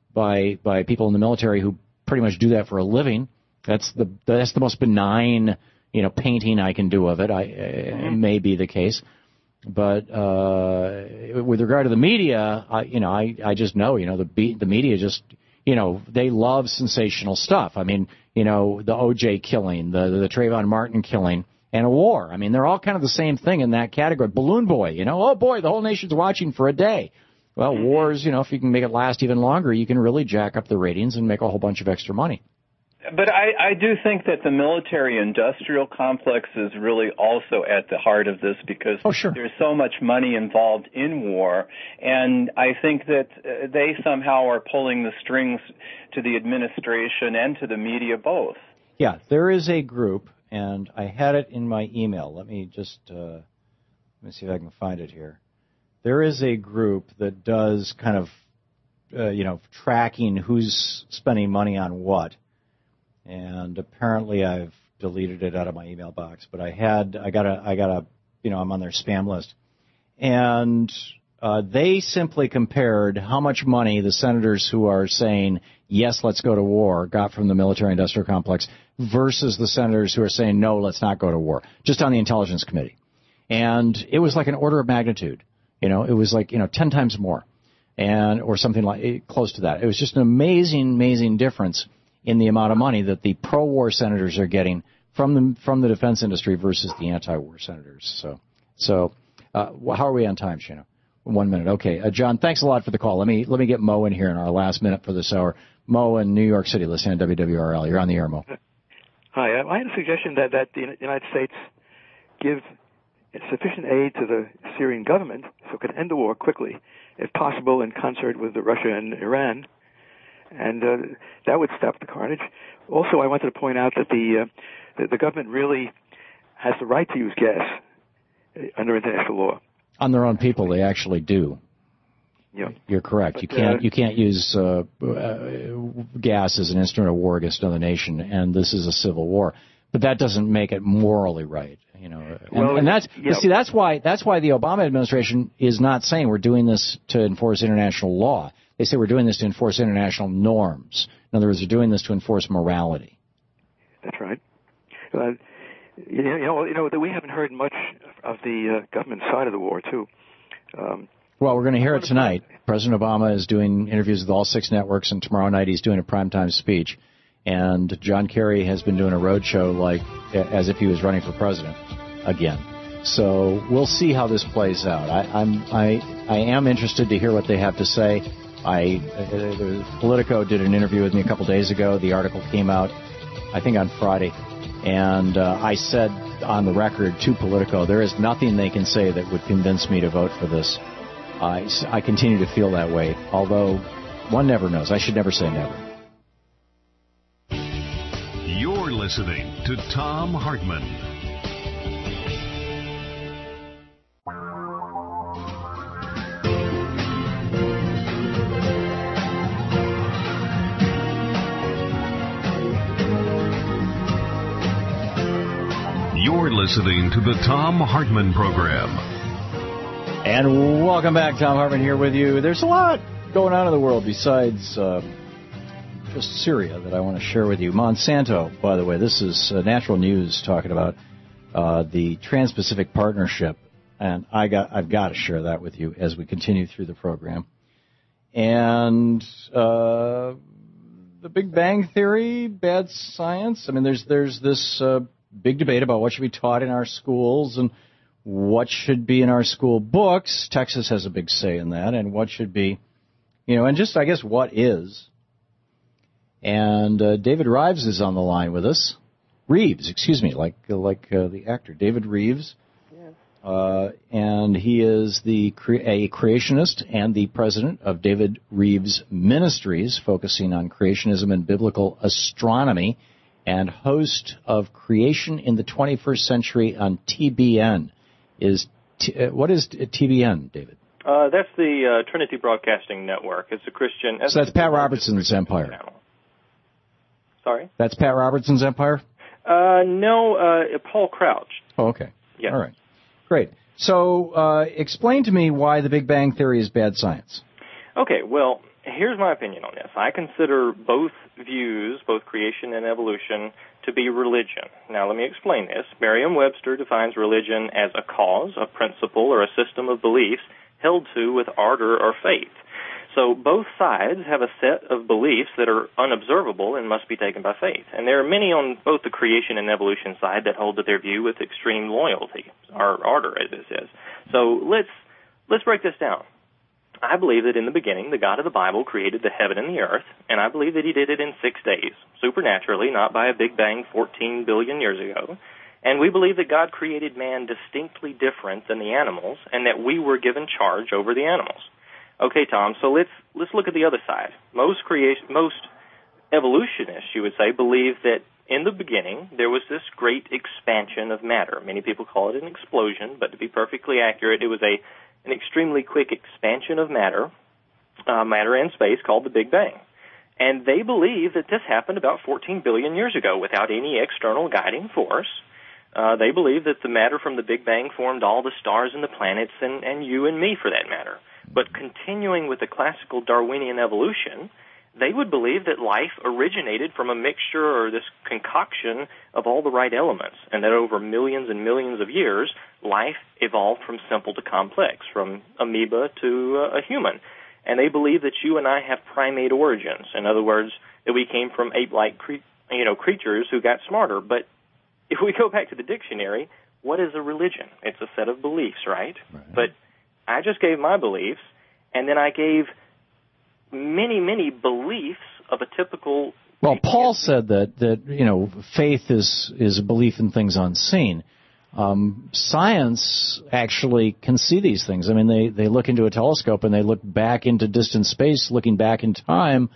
Speaker 2: by by people in the military who pretty much do that for a living. That's the that's the most benign, you know, painting I can do of it. I mm-hmm. It may be the case, but uh, with regard to the media, I, you know, I, I just know, you know, the the media just, you know, they love sensational stuff. I mean, you know, the O J killing, the the Trayvon Martin killing, and a war. I mean, they're all kind of the same thing in that category. Balloon Boy, you know, oh boy, the whole nation's watching for a day. Well, mm-hmm. wars, you know, if you can make it last even longer, you can really jack up the ratings and make a whole bunch of extra money.
Speaker 6: But I, I do think that the military-industrial complex is really also at the heart of this, because
Speaker 2: oh, sure.
Speaker 6: there's so much money involved in war, and I think that uh, they somehow are pulling the strings to the administration and to the media both.
Speaker 2: Yeah, there is a group, and I had it in my email. Let me just uh, let me see if I can find it here. There is a group that does kind of, uh, you know, tracking who's spending money on what. And apparently I've deleted it out of my email box, but I had, I got a, I got a, you know, I'm on their spam list. And uh, they simply compared how much money the senators who are saying, yes, let's go to war, got from the military-industrial complex versus the senators who are saying, no, let's not go to war, just on the Intelligence Committee. And it was like an order of magnitude. You know, it was like, you know, ten times more. and or something like close to that. It was just an amazing, amazing difference in the amount of money that the pro-war senators are getting from the from the defense industry versus the anti-war senators. So, so uh, how are we on time, Shana? One minute. Okay, uh, John, thanks a lot for the call. Let me let me get Mo in here in our last minute for this hour. Mo in New York City, listening to W W R L. You're on the air, Mo.
Speaker 7: Hi, I had a suggestion that that the United States give sufficient aid to the Syrian government so it could end the war quickly, if possible, in concert with the Russia and Iran, and uh, that would stop the carnage. Also, I wanted to point out that the, uh, the the government really has the right to use gas under international law.
Speaker 2: On their own people, they actually do.
Speaker 7: Yeah.
Speaker 2: You're correct.
Speaker 7: But,
Speaker 2: you can't
Speaker 7: uh,
Speaker 2: you can't use uh, uh, gas as an instrument of war against another nation, and this is a civil war. But that doesn't make it morally right, you know. And,
Speaker 7: well,
Speaker 2: and that's
Speaker 7: yeah.
Speaker 2: see that's why that's why the Obama administration is not saying we're doing this to enforce international law. They say we're doing this to enforce international norms. In other words, they're doing this to enforce morality.
Speaker 7: That's right. Uh, you know, you know that we haven't heard much of the uh, government side of the war too. Um,
Speaker 2: Well, we're going to hear it tonight. President Obama is doing interviews with all six networks, and tomorrow night he's doing a primetime speech. And John Kerry has been doing a roadshow like as if he was running for president again. So we'll see how this plays out. I, I'm I I am interested to hear what they have to say. I uh, Politico did an interview with me a couple days ago. The article came out, I think, on Friday, and uh, I said on the record to Politico, there is nothing they can say that would convince me to vote for this. I, I continue to feel that way, although one never knows. I should never say never.
Speaker 1: You're listening to Thom Hartmann. You're listening to the Thom Hartmann Program.
Speaker 2: And welcome back. Thom Hartmann here with you. There's a lot going on in the world besides uh, just Syria that I want to share with you. Monsanto, by the way, this is uh, Natural News talking about uh, the Trans-Pacific Partnership, and I got, I've got to share that with you as we continue through the program. And uh, the Big Bang Theory, bad science. I mean, there's there's this uh, big debate about what should be taught in our schools and what should be in our school books. Texas has a big say in that, and what should be, you know, and just, I guess, what is. And uh, David Reeves is on the line with us. Reeves, excuse me, like like uh, the actor, David Reeves.
Speaker 8: Yes.
Speaker 2: Uh, and he is the cre- a creationist and the president of David Reeves Ministries, focusing on creationism and biblical astronomy, and host of Creation in the twenty-first Century on T B N. Is t- uh, what is T B N, David?
Speaker 8: Uh, that's the uh, Trinity Broadcasting Network. It's a Christian.
Speaker 2: So that's Pat Robertson's empire.
Speaker 8: Channel. Sorry?
Speaker 2: That's Pat Robertson's empire?
Speaker 8: Uh, no, uh, Paul Crouch.
Speaker 2: Oh, okay.
Speaker 8: Yes.
Speaker 2: All right. Great. So uh, explain to me why the Big Bang Theory is bad science.
Speaker 8: Okay, well, here's my opinion on this. I consider both views, both creation and evolution, to be religion. Now, let me explain this. Merriam-Webster defines religion as a cause, a principle, or a system of beliefs held to with ardor or faith. So both sides have a set of beliefs that are unobservable and must be taken by faith. And there are many on both the creation and evolution side that hold to their view with extreme loyalty, or ardor, as it says. So let's let's break this down. I believe that in the beginning, the God of the Bible created the heaven and the earth, and I believe that he did it in six days, supernaturally, not by a big bang fourteen billion years ago. And we believe that God created man distinctly different than the animals, and that we were given charge over the animals. Okay, Tom, so let's let's look at the other side. Most creation, most evolutionists, you would say, believe that in the beginning there was this great expansion of matter. Many people call it an explosion, but to be perfectly accurate, it was a an extremely quick expansion of matter, uh, matter and space, called the Big Bang. And they believe that this happened about fourteen billion years ago without any external guiding force. Uh, they believe that the matter from the Big Bang formed all the stars and the planets and, and you and me, for that matter. But continuing with the classical Darwinian evolution, they would believe that life originated from a mixture or this concoction of all the right elements, and that over millions and millions of years, life evolved from simple to complex, from amoeba to uh, a human. and they believe that you and I have primate origins. In other words, that we came from ape-like cre- you know, creatures who got smarter. But if we go back to the dictionary, what is a religion? It's a set of beliefs, right? right? But I just gave my beliefs, and then I gave many, many beliefs of a typical...
Speaker 2: Well, Paul said that, that you know, faith is, is a belief in things unseen. Um, science actually can see these things. I mean, they, they look into a telescope and they look back into distant space, looking back in time,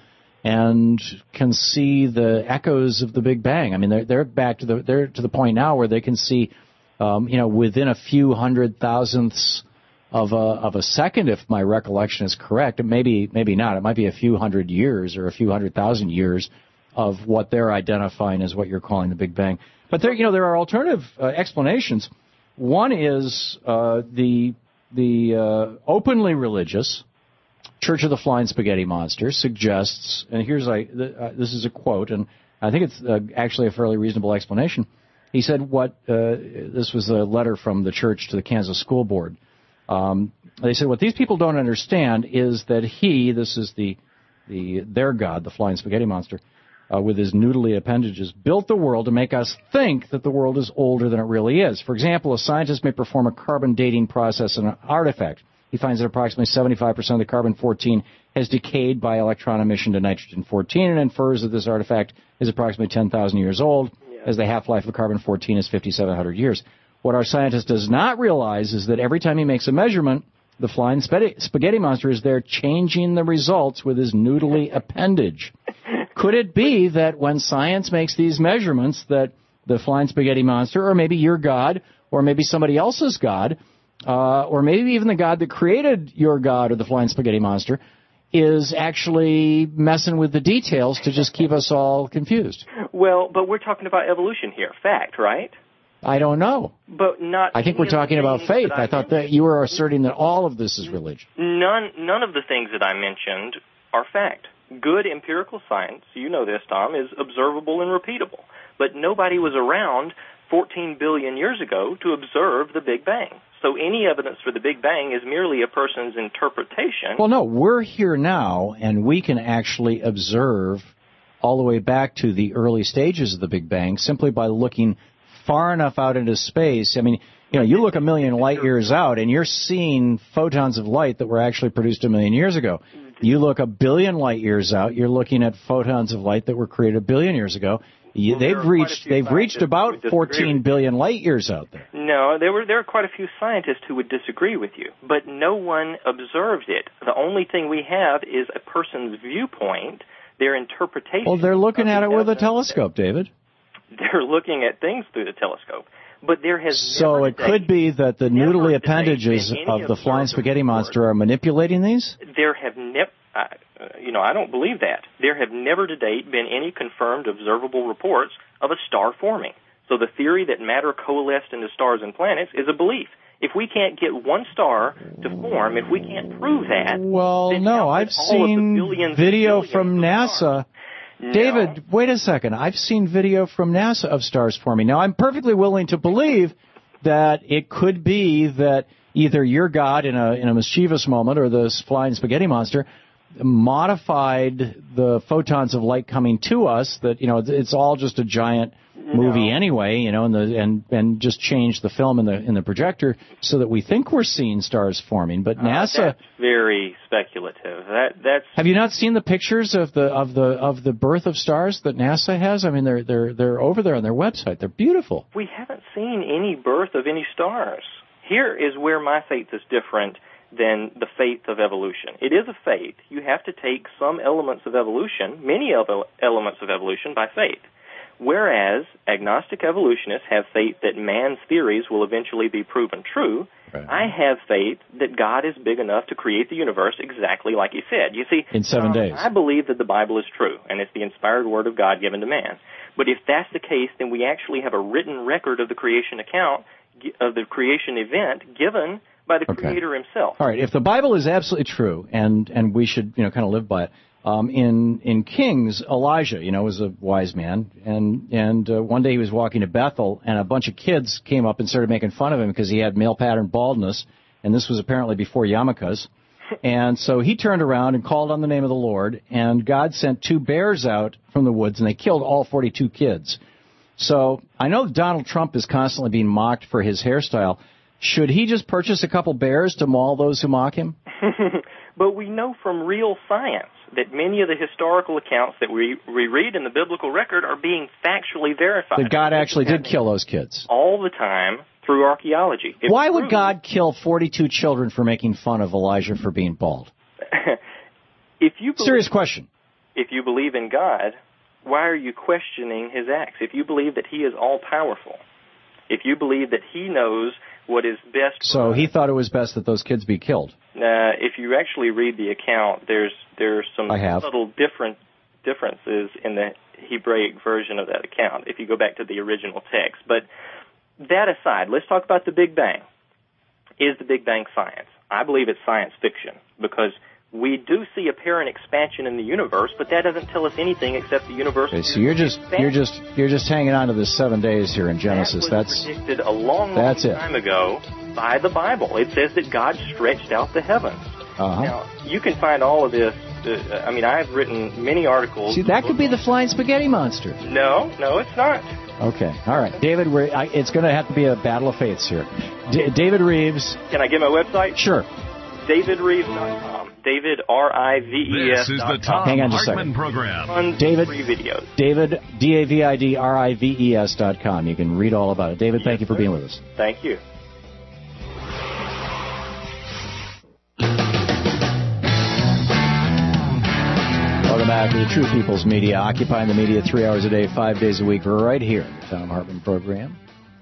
Speaker 2: and can see the echoes of the Big Bang. I mean, they're, they're back to the they're to the point now where they can see, um, you know, within a few hundred thousandths of a of a second, if my recollection is correct. Maybe maybe not. It might be a few hundred years or a few hundred thousand years of what they're identifying as what you're calling the Big Bang. But there, you know, there are alternative uh, explanations. One is uh, the the uh, openly religious Church of the Flying Spaghetti Monster suggests, and here's I uh, this is a quote, and I think it's uh, actually a fairly reasonable explanation. He said, "What uh, this was a letter from the church to the Kansas School Board. Um, they said what these people don't understand is that he, this is the the their god, the Flying Spaghetti Monster." Uh, with his noodly appendages, built the world to make us think that the world is older than it really is. For example, a scientist may perform a carbon dating process on an artifact. He finds that approximately seventy-five percent of the carbon fourteen has decayed by electron emission to nitrogen fourteen and infers that this artifact is approximately ten thousand years old, yeah. as the half-life of carbon fourteen is fifty-seven hundred years. What our scientist does not realize is that every time he makes a measurement, the Flying Spaghetti Monster is there changing the results with his noodly appendage. Could it be that when science makes these measurements that the Flying Spaghetti Monster, or maybe your God, or maybe somebody else's God, uh, or maybe even the God that created your God or the Flying Spaghetti Monster, is actually messing with the details to just keep us all confused?
Speaker 8: Well, but we're talking about evolution here, fact, right?
Speaker 2: I don't know.
Speaker 8: But not.
Speaker 2: I think we're talking about faith. I, I thought that you were asserting that all of this is religion.
Speaker 8: None, none of the things that I mentioned are fact. Good empirical science, you know this, Tom, is observable and repeatable. But nobody was around fourteen billion years ago to observe the Big Bang. So any evidence for the Big Bang is merely a person's interpretation.
Speaker 2: Well, no, we're here now, and we can actually observe all the way back to the early stages of the Big Bang simply by looking far enough out into space. I mean, you know, you look a million light years out, and you're seeing photons of light that were actually produced a million years ago. You look a billion light years out, you're looking at photons of light that were created a billion years ago. You, well, they've reached they've reached about fourteen billion light years out there.
Speaker 8: No, there were there are quite a few scientists who would disagree with you, but no one observed it. The only thing we have is a person's viewpoint, their interpretation.
Speaker 2: Well, they're looking at it with a telescope, David.
Speaker 8: They're looking at things through the telescope. But there has
Speaker 2: so it could be that the noodly appendages of the Flying Spaghetti Monster are manipulating these?
Speaker 8: There have never, uh, you know, I don't believe that. There have never to date been any confirmed observable reports of a star forming. So the theory that matter coalesced into stars and planets is a belief. If we can't get one star to form, if we can't prove that...
Speaker 2: Well, no, I've seen video from NASA...
Speaker 8: No.
Speaker 2: David, wait a second. I've seen video from NASA of stars forming. Now, I'm perfectly willing to believe that it could be that either your God in a in a mischievous moment or the Flying Spaghetti Monster modified the photons of light coming to us, that, you know, it's all just a giant movie
Speaker 8: no.
Speaker 2: anyway, you know, and the and and just change the film in the in the projector so that we think we're seeing stars forming. But NASA,
Speaker 8: uh, that's very speculative. That that's.
Speaker 2: Have you not seen the pictures of the of the of the birth of stars that NASA has? I mean, they're they're they're over there on their website. They're beautiful.
Speaker 8: We haven't seen any birth of any stars. Here is where my faith is different than the faith of evolution. It is a faith. You have to take some elements of evolution, many of elements of evolution, by faith. Whereas agnostic evolutionists have faith that man's theories will eventually be proven true, right. I have faith that God is big enough to create the universe exactly like he said. You see,
Speaker 2: in seven
Speaker 8: um,
Speaker 2: days.
Speaker 8: I believe that the Bible is true, and it's the inspired word of God given to man. But if that's the case, then we actually have a written record of the creation account, of the creation event given by the
Speaker 2: okay.
Speaker 8: Creator himself.
Speaker 2: All right, if the Bible is absolutely true, and, and we should, you know, kind of live by it, Um, in in Kings, Elijah, you know, was a wise man, and and uh, one day he was walking to Bethel, and a bunch of kids came up and started making fun of him because he had male pattern baldness, and this was apparently before yarmulkes, And so he turned around and called on the name of the Lord, and God sent two bears out from the woods, and they killed all forty-two kids. So I know Donald Trump is constantly being mocked for his hairstyle. Should he just purchase a couple bears to maul those who mock him?
Speaker 8: But we know from real science that many of the historical accounts that we, we read in the biblical record are being factually verified.
Speaker 2: That God actually did kill those kids.
Speaker 8: All the time through archaeology. It
Speaker 2: Why would
Speaker 8: proves,
Speaker 2: God kill forty-two children for making fun of Elijah for being bald?
Speaker 8: if you believe,
Speaker 2: Serious question.
Speaker 8: If you believe in God, why are you questioning his acts? If you believe that he is all-powerful, if you believe that he knows what is best.
Speaker 2: So he thought it was best that those kids be killed.
Speaker 8: Uh, if you actually read the account, there's there's some subtle different differences in the Hebraic version of that account if you go back to the original text. But that aside, let's talk about the Big Bang. Is the Big Bang science? I believe it's science fiction because we do see apparent expansion in the universe, but that doesn't tell us anything except the universe.
Speaker 2: Okay, so you're just expanding. you're just you're just hanging on to the seven days here in Genesis.
Speaker 8: That was
Speaker 2: that's
Speaker 8: predicted a long, long
Speaker 2: that's
Speaker 8: time
Speaker 2: it.
Speaker 8: ago by the Bible. It says that God stretched out the heavens.
Speaker 2: Uh-huh.
Speaker 8: Now you can find all of this. Uh, I mean, I've written many articles.
Speaker 2: See, that could be the flying spaghetti monster.
Speaker 8: No, no, it's not.
Speaker 2: Okay, all right, David. We're, I, it's going to have to be a battle of faiths here. D- David Reeves.
Speaker 8: Can I give my website?
Speaker 2: Sure.
Speaker 8: David Reeves dot com. David, R I V E S.
Speaker 1: This is the Tom
Speaker 2: Hang on just a
Speaker 1: Hartman
Speaker 2: second.
Speaker 1: program.
Speaker 2: David,
Speaker 8: free videos.
Speaker 2: David, D A V I D R I V E S dot com. You can read all about it. David,
Speaker 8: yes,
Speaker 2: thank you for
Speaker 8: sir.
Speaker 2: being with us.
Speaker 8: Thank you.
Speaker 2: Welcome back to the True People's Media, occupying the media three hours a day, five days a week, right here in the Tom Hartman program.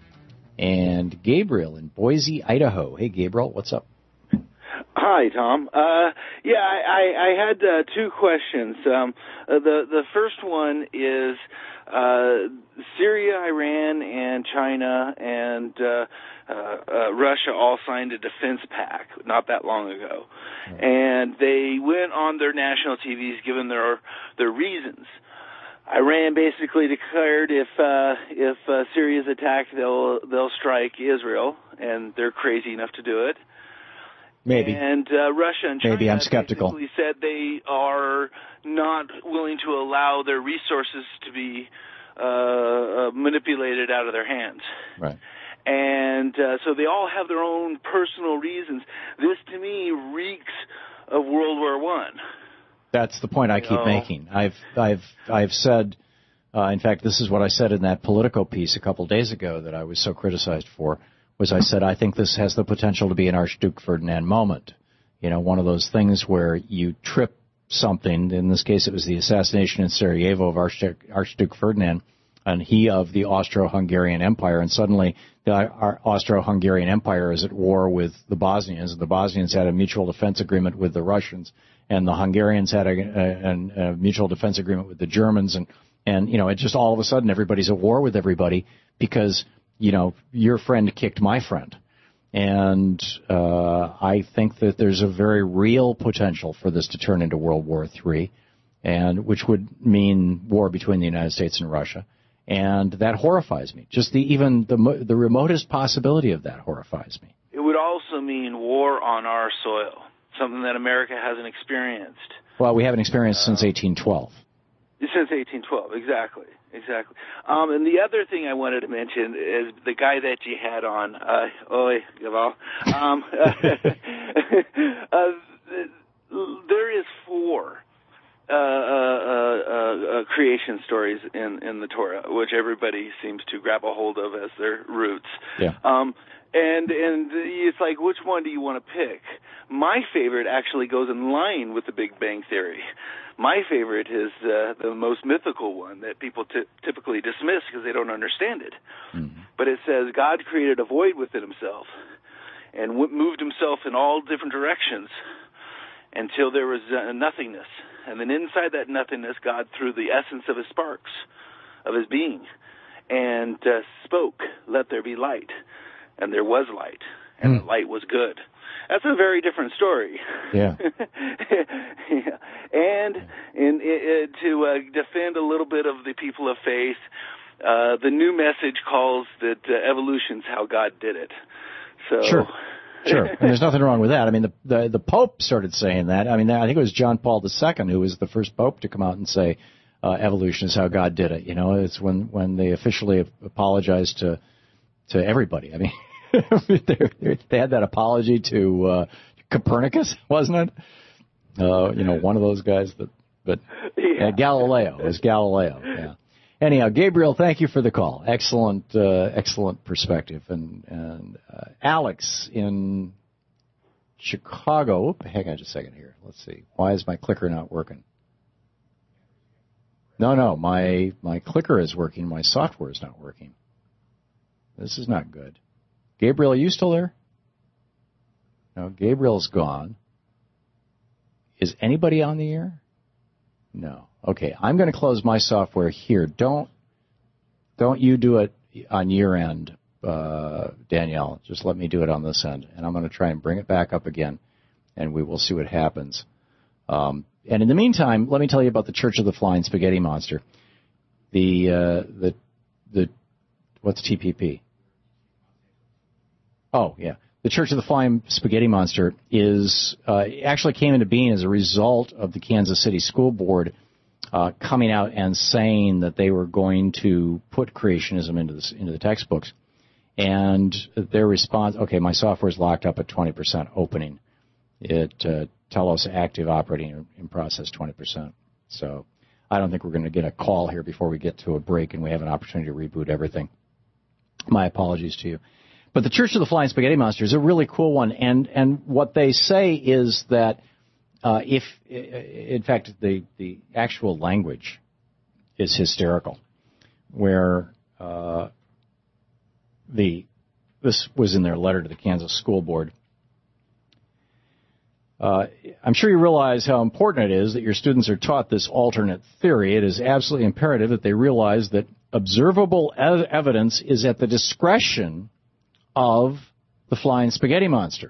Speaker 2: And Gabriel in Boise, Idaho. Hey, Gabriel, what's up?
Speaker 9: Hi, Tom. Uh, yeah, I, I, I had uh, two questions. Um, uh, the the first one is uh, Syria, Iran, and China and uh, uh, uh, Russia all signed a defense pact not that long ago, mm-hmm. and they went on their national T Vs giving their their reasons. Iran basically declared if uh, if uh, Syria's attacked, they'll they'll strike Israel, and they're crazy enough to do it.
Speaker 2: Maybe.
Speaker 9: And uh, Russia and China
Speaker 2: Maybe I'm skeptical.
Speaker 9: basically said they are not willing to allow their resources to be uh, uh, manipulated out of their hands.
Speaker 2: Right.
Speaker 9: And uh, so they all have their own personal reasons. This, to me, reeks of World War One.
Speaker 2: That's the point I keep
Speaker 9: know.
Speaker 2: making. I've I've I've said, uh, in fact, this is what I said in that Politico piece a couple days ago that I was so criticized for. Was I said I think this has the potential to be an Archduke Ferdinand moment. You know, one of those things where you trip something. In this case, it was the assassination in Sarajevo of Archduke, Archduke Ferdinand, and he of the Austro-Hungarian Empire, and suddenly the Austro-Hungarian Empire is at war with the Bosnians, and the Bosnians had a mutual defense agreement with the Russians, and the Hungarians had a, a, a mutual defense agreement with the Germans, and, and, you know, it just all of a sudden everybody's at war with everybody because, you know, your friend kicked my friend. And uh, I think that there's a very real potential for this to turn into World War Three, and which would mean war between the United States and Russia. And that horrifies me. Just the even the the remotest possibility of that horrifies me.
Speaker 9: It would also mean war on our soil, something that America hasn't experienced.
Speaker 2: Well, we haven't experienced uh, since eighteen twelve.
Speaker 9: Since eighteen twelve, exactly, exactly. Um, and the other thing I wanted to mention is the guy that you had on, uh, Oi, Gaval. Um, uh, there is four uh, uh, uh, uh, creation stories in, in the Torah, which everybody seems to grab a hold of as their roots.
Speaker 2: Yeah.
Speaker 9: Um, and and it's like, which one do you want to pick? My favorite actually goes in line with the Big Bang Theory. My favorite is uh, the most mythical one that people t- typically dismiss because they don't understand it. Mm-hmm. But it says God created a void within himself and w- moved himself in all different directions until there was uh, nothingness. And then inside that nothingness, God threw the essence of his sparks, of his being, and uh, spoke, "Let there be light." And there was light, and mm. the light was good. That's a very different story.
Speaker 2: Yeah.
Speaker 9: yeah. And in, in, to uh, defend a little bit of the people of faith, uh, the new message calls that uh, evolution's how God did it. So,
Speaker 2: sure. Sure, and there's nothing wrong with that. I mean, the, the the Pope started saying that. I mean, I think it was John Paul the Second who was the first Pope to come out and say uh, evolution is how God did it. You know, it's when when they officially apologized to to everybody. I mean, they, they had that apology to uh, Copernicus, wasn't it? Uh, you know, one of those guys that, but
Speaker 10: yeah.
Speaker 2: uh, Galileo, it was Galileo, yeah. Anyhow, Gabriel, thank you for the call. Excellent, uh, excellent perspective. And, and uh, Alex in Chicago, oop, hang on just a second here. Let's see. Why is my clicker not working? No, no, my, my clicker is working. My software is not working. This is not good. Gabriel, are you still there? No, Gabriel's gone. Is anybody on the air? No. Okay, I'm going to close my software here. Don't don't you do it on your end, uh, Danielle. Just let me do it on this end, and I'm going to try and bring it back up again, and we will see what happens. Um, and in the meantime, let me tell you about the Church of the Flying Spaghetti Monster. The uh, the the what's T P P? Oh yeah. The Church of the Flying Spaghetti Monster is uh, actually came into being as a result of the Kansas City School Board uh, coming out and saying that they were going to put creationism into the, into the textbooks. And their response, okay, my software is locked up at twenty percent opening. It uh, Telos active operating in process twenty percent. So I don't think we're going to get a call here before we get to a break and we have an opportunity to reboot everything. My apologies to you. But the Church of the Flying Spaghetti Monster is a really cool one, and, and what they say is that uh, if, in fact, the, the actual language is hysterical, where uh, the this was in their letter to the Kansas School Board. Uh, I'm sure you realize how important it is that your students are taught this alternate theory. It is absolutely imperative that they realize that observable ev- evidence is at the discretion of the Flying Spaghetti Monster.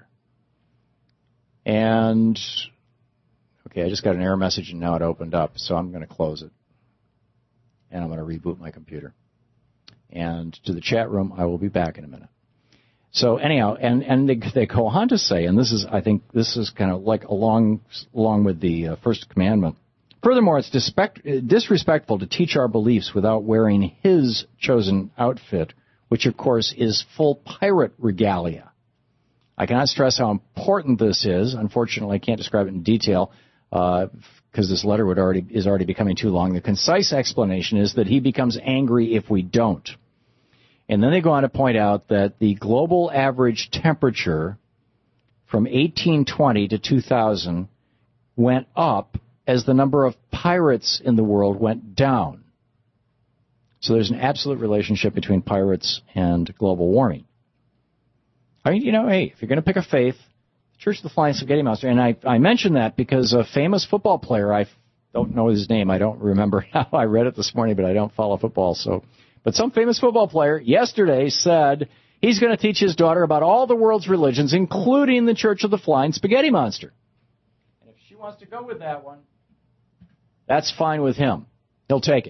Speaker 2: And, okay, I just got an error message and now it opened up, so I'm going to close it. And I'm going to reboot my computer. And to the chat room, I will be back in a minute. So anyhow, and, and they, they go on to say, and this is, I think, this is kind of like along, along with the uh, first commandment. Furthermore, it's disrespect, disrespectful to teach our beliefs without wearing his chosen outfit, which, of course, is full pirate regalia. I cannot stress how important this is. Unfortunately, I can't describe it in detail because uh, this letter would already is already becoming too long. The concise explanation is that he becomes angry if we don't. And then they go on to point out that the global average temperature from eighteen twenty to two thousand went up as the number of pirates in the world went down. So there's an absolute relationship between pirates and global warming. I mean, you know, hey, if you're going to pick a faith, the Church of the Flying Spaghetti Monster, and I, I mention that because a famous football player, I don't know his name, I don't remember how I read it this morning, but I don't follow football, so... But some famous football player yesterday said he's going to teach his daughter about all the world's religions, including the Church of the Flying Spaghetti Monster. And if she wants to go with that one, that's fine with him. He'll take it.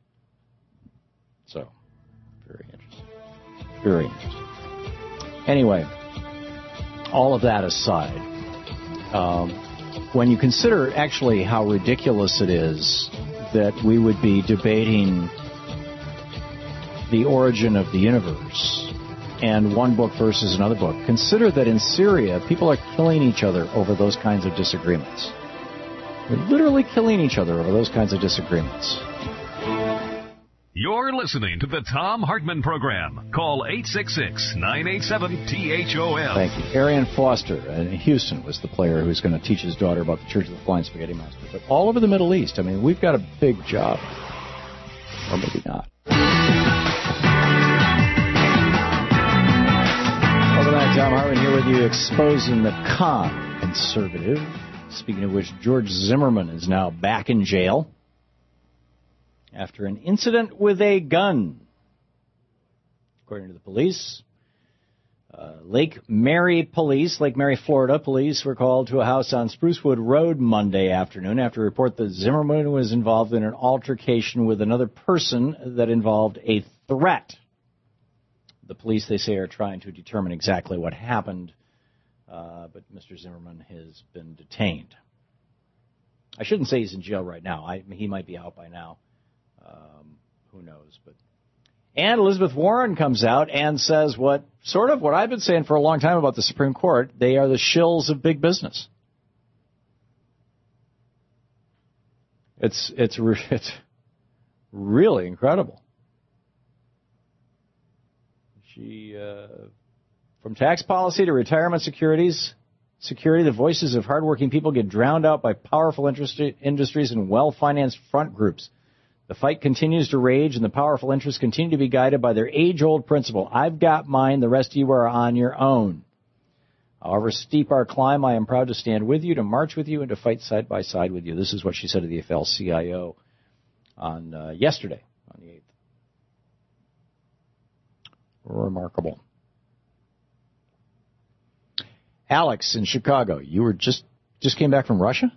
Speaker 2: So, very interesting. Very interesting. Anyway, all of that aside, um, when you consider actually how ridiculous it is that we would be debating the origin of the universe and one book versus another book, consider that in Syria, people are killing each other over those kinds of disagreements. They're literally killing each other over those kinds of disagreements.
Speaker 1: You're listening to the Thom Hartmann Program. Call eight six six, nine eight seven, T H O M.
Speaker 2: Thank you. Arian Foster in Houston was the player who's going to teach his daughter about the Church of the Flying Spaghetti Monster. But all over the Middle East, I mean, we've got a big job. Or maybe not. Welcome back. Thom Hartmann here with you, exposing the con conservative. Speaking of which, George Zimmerman is now back in jail after an incident with a gun. According to the police, uh, Lake Mary Police, Lake Mary, Florida Police were called to a house on Sprucewood Road Monday afternoon after a report that Zimmerman was involved in an altercation with another person that involved a threat. The police, they say, are trying to determine exactly what happened. uh, but Mister Zimmerman has been detained. I shouldn't say he's in jail right now. I, he might be out by now. Um, who knows? But and Elizabeth Warren comes out and says what sort of what I've been saying for a long time about the Supreme Court. They are the shills of big business. It's it's it's really incredible. She uh, from tax policy to retirement securities. Security, the voices of hardworking people get drowned out by powerful industry, industries and well-financed front groups. The fight continues to rage, and the powerful interests continue to be guided by their age-old principle, I've got mine, the rest of you are on your own. However steep our climb, I am proud to stand with you, to march with you, and to fight side by side with you. This is what she said to the F L C I O on uh, yesterday, on the eighth. Remarkable. Alex in Chicago, you were just just came back from Russia?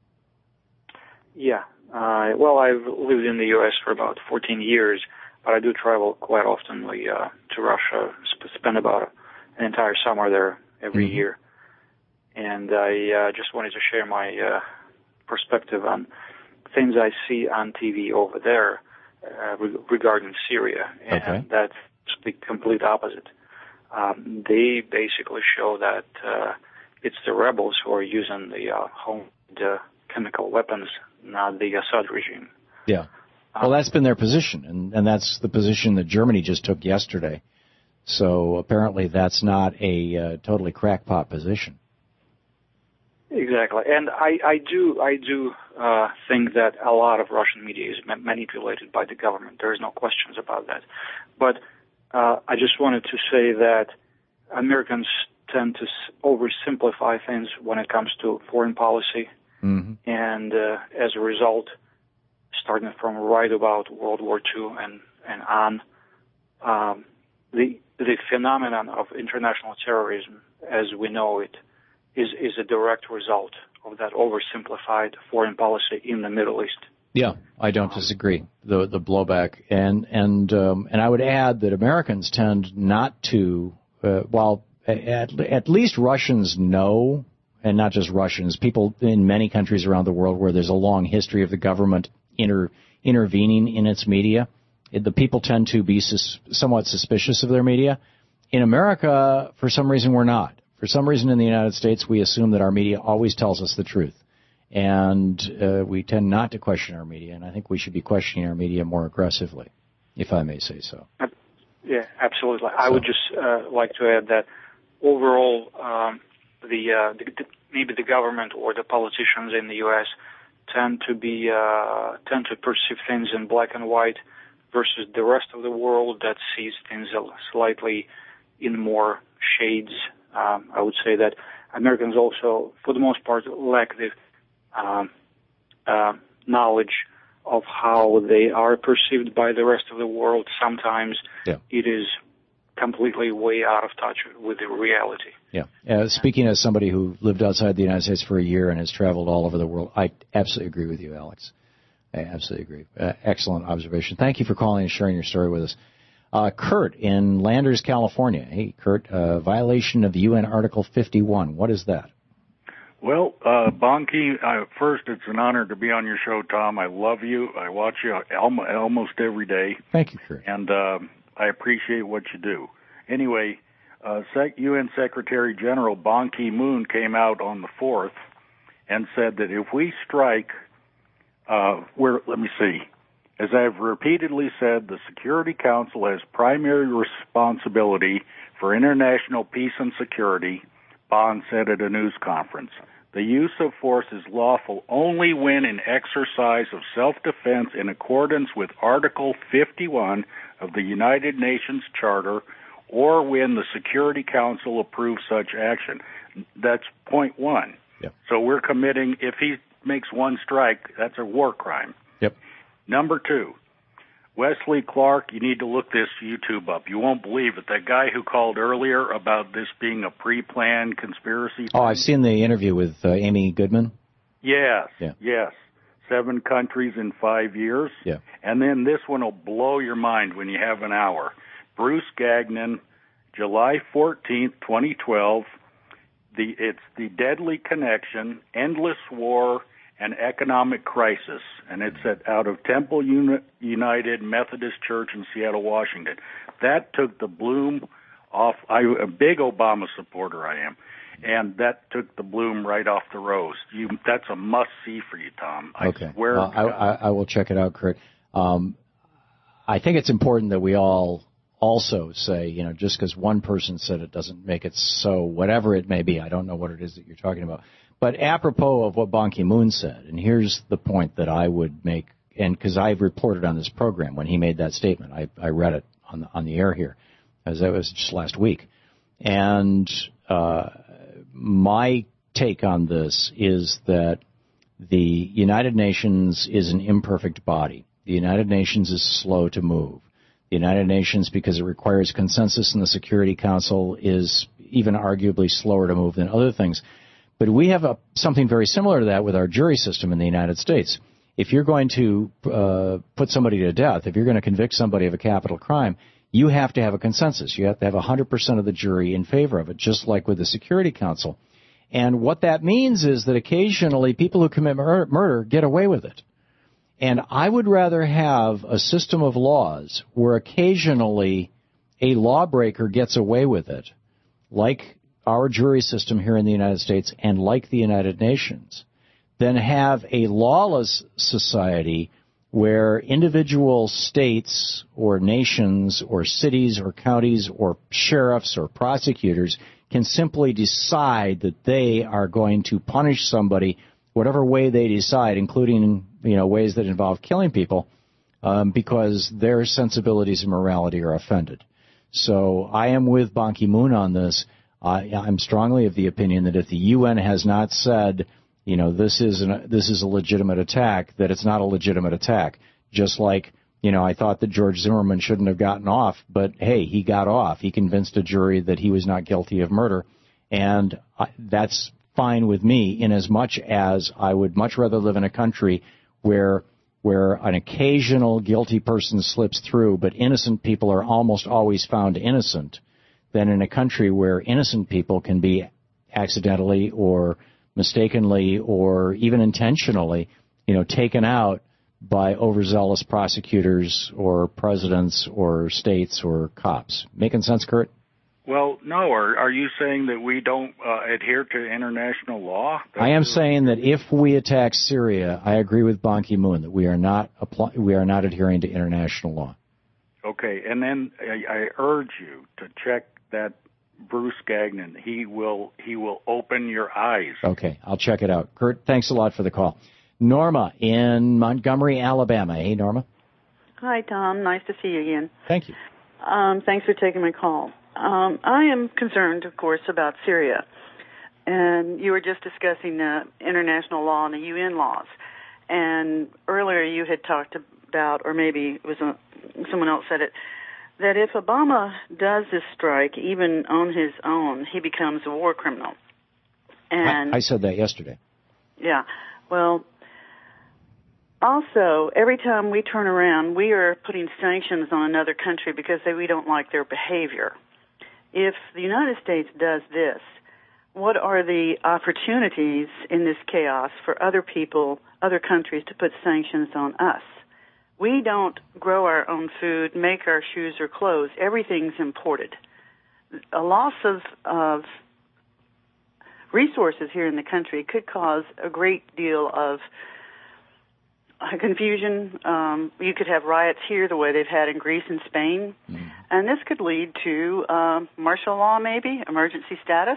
Speaker 10: Yeah. Uh, well, I've lived in the U S for about fourteen years, but I do travel quite often uh, to Russia, sp- spend about an entire summer there every mm-hmm. year. And I uh, just wanted to share my uh, perspective on things I see on T V over there uh, re- regarding Syria. And
Speaker 2: okay.
Speaker 10: That's the complete opposite. Um, they basically show that uh, it's the rebels who are using the uh, home uh, chemical weapons, not the Assad regime.
Speaker 2: Yeah. Well, that's been their position, and, and that's the position that Germany just took yesterday. So apparently that's not a uh, totally crackpot position.
Speaker 10: Exactly. And I, I do I do uh, think that a lot of Russian media is ma- manipulated by the government. There is no questions about that. But Uh, I just wanted to say that Americans tend to s- oversimplify things when it comes to foreign policy.
Speaker 2: Mm-hmm.
Speaker 10: And uh, as a result, starting from right about World War Two and, and on, um, the the phenomenon of international terrorism, as we know it, is, is a direct result of that oversimplified foreign policy in the Middle East.
Speaker 2: Yeah, I don't disagree. The the blowback, and and um, and I would add that Americans tend not to, uh, while at at least Russians know, and not just Russians, people in many countries around the world where there's a long history of the government inter, intervening in its media, it, the people tend to be sus, somewhat suspicious of their media. In America, for some reason, we're not. For some reason, in the United States, we assume that our media always tells us the truth. And uh, we tend not to question our media, and I think we should be questioning our media more aggressively, if I may say so.
Speaker 10: Yeah, absolutely. So. I would just uh, like to add that overall, um, the, uh, the maybe the government or the politicians in the U S tend to be uh, tend to perceive things in black and white, versus the rest of the world that sees things slightly in more shades. Um, I would say that Americans also, for the most part, lack the Um, uh, knowledge of how they are perceived by the rest of the world. Sometimes
Speaker 2: yeah.
Speaker 10: it is completely way out of touch with the reality.
Speaker 2: Yeah. Uh, speaking as somebody who lived outside the United States for a year and has traveled all over the world, I absolutely agree with you, Alex. I absolutely agree. Uh, excellent observation. Thank you for calling and sharing your story with us. Uh, Kurt in Landers, California. Hey, Kurt, uh, violation of U N Article fifty-one. What is that?
Speaker 11: Well, uh, Ban Ki, uh, first, it's an honor to be on your show, Tom. I love you. I watch you almost every day.
Speaker 2: Thank you, Kurt.
Speaker 11: And uh, I appreciate what you do. Anyway, uh, U N Secretary General Ban Ki-moon came out on the fourth and said that if we strike, uh, where, let me see, as I've repeatedly said, the Security Council has primary responsibility for international peace and security, Ban said at a news conference. The use of force is lawful only when in exercise of self-defense in accordance with Article fifty-one of the United Nations Charter, or when the Security Council approves such action. That's point one.
Speaker 2: Yep.
Speaker 11: So we're committing, if he makes one strike, that's a war crime.
Speaker 2: Yep.
Speaker 11: Number two, Wesley Clark, you need to look this YouTube up. You won't believe it. That guy who called earlier about this being a pre-planned conspiracy.
Speaker 2: Oh, I've seen the interview with uh, Amy Goodman.
Speaker 11: Yes,
Speaker 2: yeah.
Speaker 11: yes. Seven countries in five years.
Speaker 2: Yeah.
Speaker 11: And then this one will blow your mind when you have an hour. Bruce Gagnon, July fourteenth, twenty twelve, the it's the deadly connection, endless war, and economic crisis, and it's at, out of Temple Uni- United Methodist Church in Seattle, Washington. That took the bloom off. I'm a big Obama supporter, I am, and that took the bloom right off the rose. You, that's a must-see for you, Tom. I
Speaker 2: okay.
Speaker 11: swear
Speaker 2: well, I, I, I will check it out, Kurt. Um, I think it's important that we all also say, you know, just because one person said it doesn't make it so, whatever it may be. I don't know what it is that you're talking about. But apropos of what Ban Ki-moon said, and here's the point that I would make, and because I've reported on this program when he made that statement. I, I read it on the, on the air here, as it was just last week. And uh, my take on this is that the United Nations is an imperfect body. The United Nations is slow to move. The United Nations, because it requires consensus in the Security Council, is even arguably slower to move than other things. But we have a, something very similar to that with our jury system in the United States. If you're going to uh, put somebody to death, if you're going to convict somebody of a capital crime, you have to have a consensus. You have to have one hundred percent of the jury in favor of it, just like with the Security Council. And what that means is that occasionally people who commit mur- murder get away with it. And I would rather have a system of laws where occasionally a lawbreaker gets away with it, like our jury system here in the United States and like the United Nations, than have a lawless society where individual states or nations or cities or counties or sheriffs or prosecutors can simply decide that they are going to punish somebody whatever way they decide, including, you know, ways that involve killing people, um, because their sensibilities and morality are offended. So I am with Ban Ki-moon on this. Uh, I'm strongly of the opinion that if the U N has not said, you know, this is an, this is a legitimate attack, that it's not a legitimate attack. Just like, you know, I thought that George Zimmerman shouldn't have gotten off, but hey, he got off. He convinced a jury that he was not guilty of murder, and I, that's fine with me, in as much as I would much rather live in a country where where an occasional guilty person slips through, but innocent people are almost always found innocent, than in a country where innocent people can be accidentally or mistakenly or even intentionally, you know, taken out by overzealous prosecutors or presidents or states or cops. Making sense, Kurt?
Speaker 11: Well, no. Are, are you saying that we don't uh, adhere to international law? That's
Speaker 2: I am saying that if we attack Syria, I agree with Ban Ki-moon that we are not apply, we are not adhering to international law.
Speaker 11: Okay, and then I, I urge you to check that Bruce Gagnon. He will he will open your eyes.
Speaker 2: Okay, I'll check it out. Kurt, thanks a lot for the call. Norma in Montgomery, Alabama. Hey, Norma.
Speaker 12: Hi, Tom. Nice to see you again.
Speaker 2: Thank you.
Speaker 12: Um, thanks for taking my call. Um, I am concerned, of course, about Syria. And you were just discussing uh, international law and the U N laws. And earlier you had talked about, or maybe it was a, someone else said it, that if Obama does this strike, even on his own, he becomes a war criminal. And
Speaker 2: I, I said that yesterday.
Speaker 12: Yeah. Well, also, every time we turn around, we are putting sanctions on another country because they, we don't like their behavior. If the United States does this, what are the opportunities in this chaos for other people, other countries to put sanctions on us? We don't grow our own food, make our shoes or clothes. Everything's imported. A loss of, of resources here in the country could cause a great deal of confusion. Um, you could have riots here the way they've had in Greece and Spain. Mm. And this could lead to um, martial law, maybe, emergency status.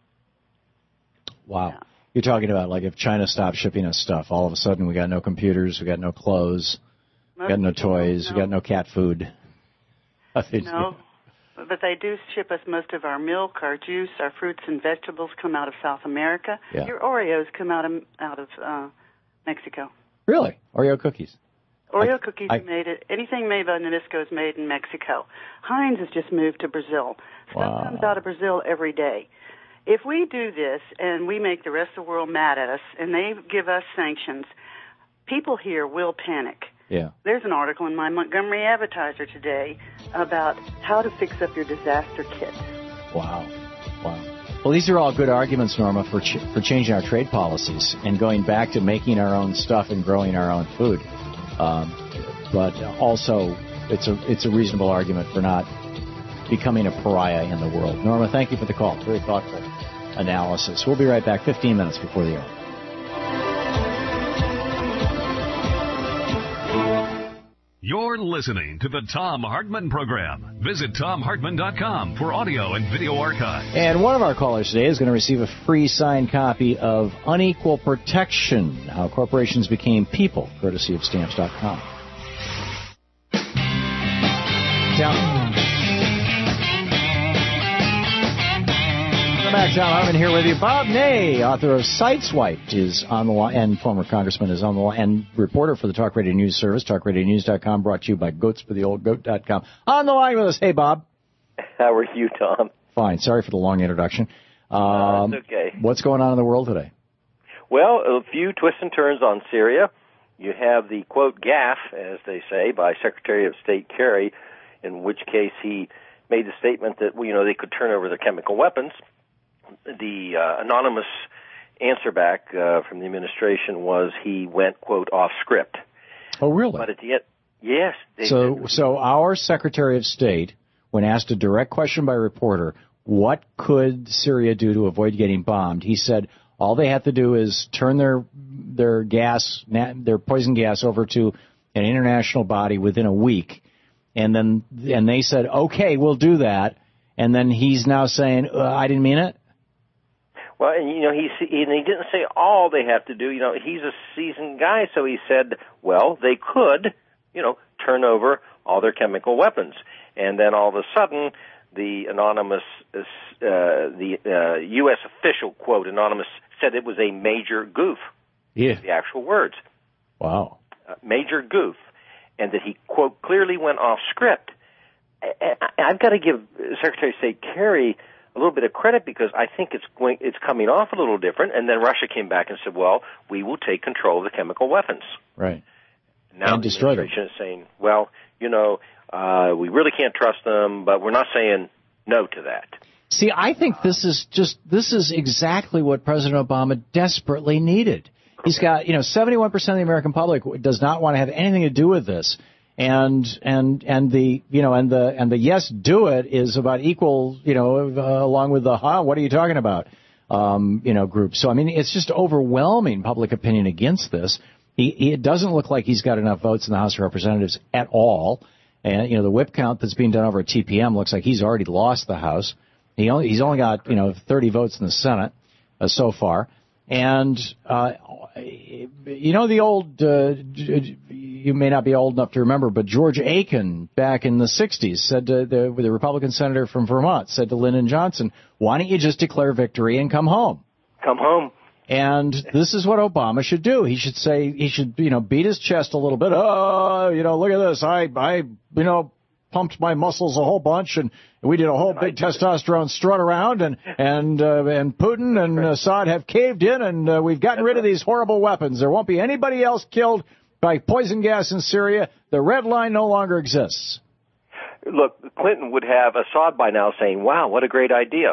Speaker 2: Wow. Yeah. You're talking about, like, if China stopped shipping us stuff, all of a sudden we got no computers, we got no clothes, we got no toys, no. we got no cat food.
Speaker 12: No, but they do ship us most of our milk, our juice, our fruits and vegetables come out of South America.
Speaker 2: Yeah.
Speaker 12: Your Oreos come out of, out of uh, Mexico.
Speaker 2: Really? Oreo cookies?
Speaker 12: Oreo
Speaker 2: I,
Speaker 12: cookies
Speaker 2: I,
Speaker 12: are made, anything made by Nabisco is made in Mexico. Heinz has just moved to Brazil. Stuff
Speaker 2: wow.
Speaker 12: comes out of Brazil every day. If we do this and we make the rest of the world mad at us and they give us sanctions, people here will panic.
Speaker 2: Yeah.
Speaker 12: There's an article in my Montgomery Advertiser today about how to fix up your disaster kit.
Speaker 2: Wow. Wow. Well, these are all good arguments, Norma, for ch- for changing our trade policies and going back to making our own stuff and growing our own food. Um, but also, it's a it's a reasonable argument for not becoming a pariah in the world. Norma, thank you for the call. Very thoughtful analysis. We'll be right back fifteen minutes before the hour.
Speaker 1: You're listening to the Thom Hartmann Program. Visit Thom Hartmann dot com for audio and video archives.
Speaker 2: And one of our callers today is going to receive a free signed copy of Unequal Protection, How Corporations Became People, courtesy of Stamps dot com. Down. Welcome back, Thom Hartmann here with you. Bob Ney, author of Sideswiped, is on the line, and former congressman is on the line, and reporter for the Talk Radio News Service, talk radio news dot com, brought to you by goats for the old goat dot com. On the line with us. Hey, Bob.
Speaker 13: How are you, Tom?
Speaker 2: Fine. Sorry for the long introduction. Um,
Speaker 13: uh, it's okay.
Speaker 2: What's going on in the world today?
Speaker 13: Well, a few twists and turns on Syria. You have the, quote, gaffe, as they say, by Secretary of State Kerry, in which case he made the statement that, well, you know, they could turn over their chemical weapons. The uh, anonymous answer back uh, from the administration was he went, quote, off script.
Speaker 2: Oh, really?
Speaker 13: But at the end, yes. They,
Speaker 2: so, so our Secretary of State, when asked a direct question by a reporter, what could Syria do to avoid getting bombed, he said all they have to do is turn their their gas, their poison gas, over to an international body within a week, and then and they said, okay, we'll do that, and then he's now saying, uh, I didn't mean it.
Speaker 13: Well, and you know, he and he didn't say all they have to do. You know, he's a seasoned guy, so he said, well, they could, you know, turn over all their chemical weapons. And then all of a sudden, the anonymous, uh, the uh, U S official, quote, anonymous, said it was a major goof.
Speaker 2: Yeah.
Speaker 13: The actual words.
Speaker 2: Wow.
Speaker 13: Uh, major goof. And that he, quote, clearly went off script. I, I, I've got to give Secretary of State Kerry a little bit of credit, because I think it's going, it's coming off a little different. And then Russia came back and said, well, we will take control of the chemical weapons.
Speaker 2: Right.
Speaker 13: Now
Speaker 2: and
Speaker 13: the
Speaker 2: destroy
Speaker 13: administration
Speaker 2: them.
Speaker 13: is saying, well, you know, uh, we really can't trust them, but we're not saying no to that.
Speaker 2: See, I think this is just, this is exactly what President Obama desperately needed. He's got, you know, seventy-one percent of the American public does not want to have anything to do with this. And, and, and the, you know, and the, and the yes, do it is about equal, you know, uh, along with the, huh, what are you talking about, um, you know, group. So, I mean, it's just overwhelming public opinion against this. He, he, it doesn't look like he's got enough votes in the House of Representatives at all. And, you know, the whip count that's being done over at T P M looks like he's already lost the House. He only, he's only got, you know, thirty votes in the Senate uh, so far. And, uh, you know, the old, uh, you may not be old enough to remember, but George Aiken back in the sixties said to the, the Republican senator from Vermont, said to Lyndon Johnson, why don't you just declare victory and come home?
Speaker 13: Come home.
Speaker 2: And this is what Obama should do. He should say, he should, you know, beat his chest a little bit. Oh, you know, look at this. I, I, you know, pumped my muscles a whole bunch, and we did a whole big testosterone strut around, and and uh, and Putin and Assad have caved in, and uh, we've gotten rid of these horrible weapons. There won't be anybody else killed by poison gas in Syria. The red line no longer exists.
Speaker 13: Look, Clinton would have Assad by now saying, wow, what a great idea.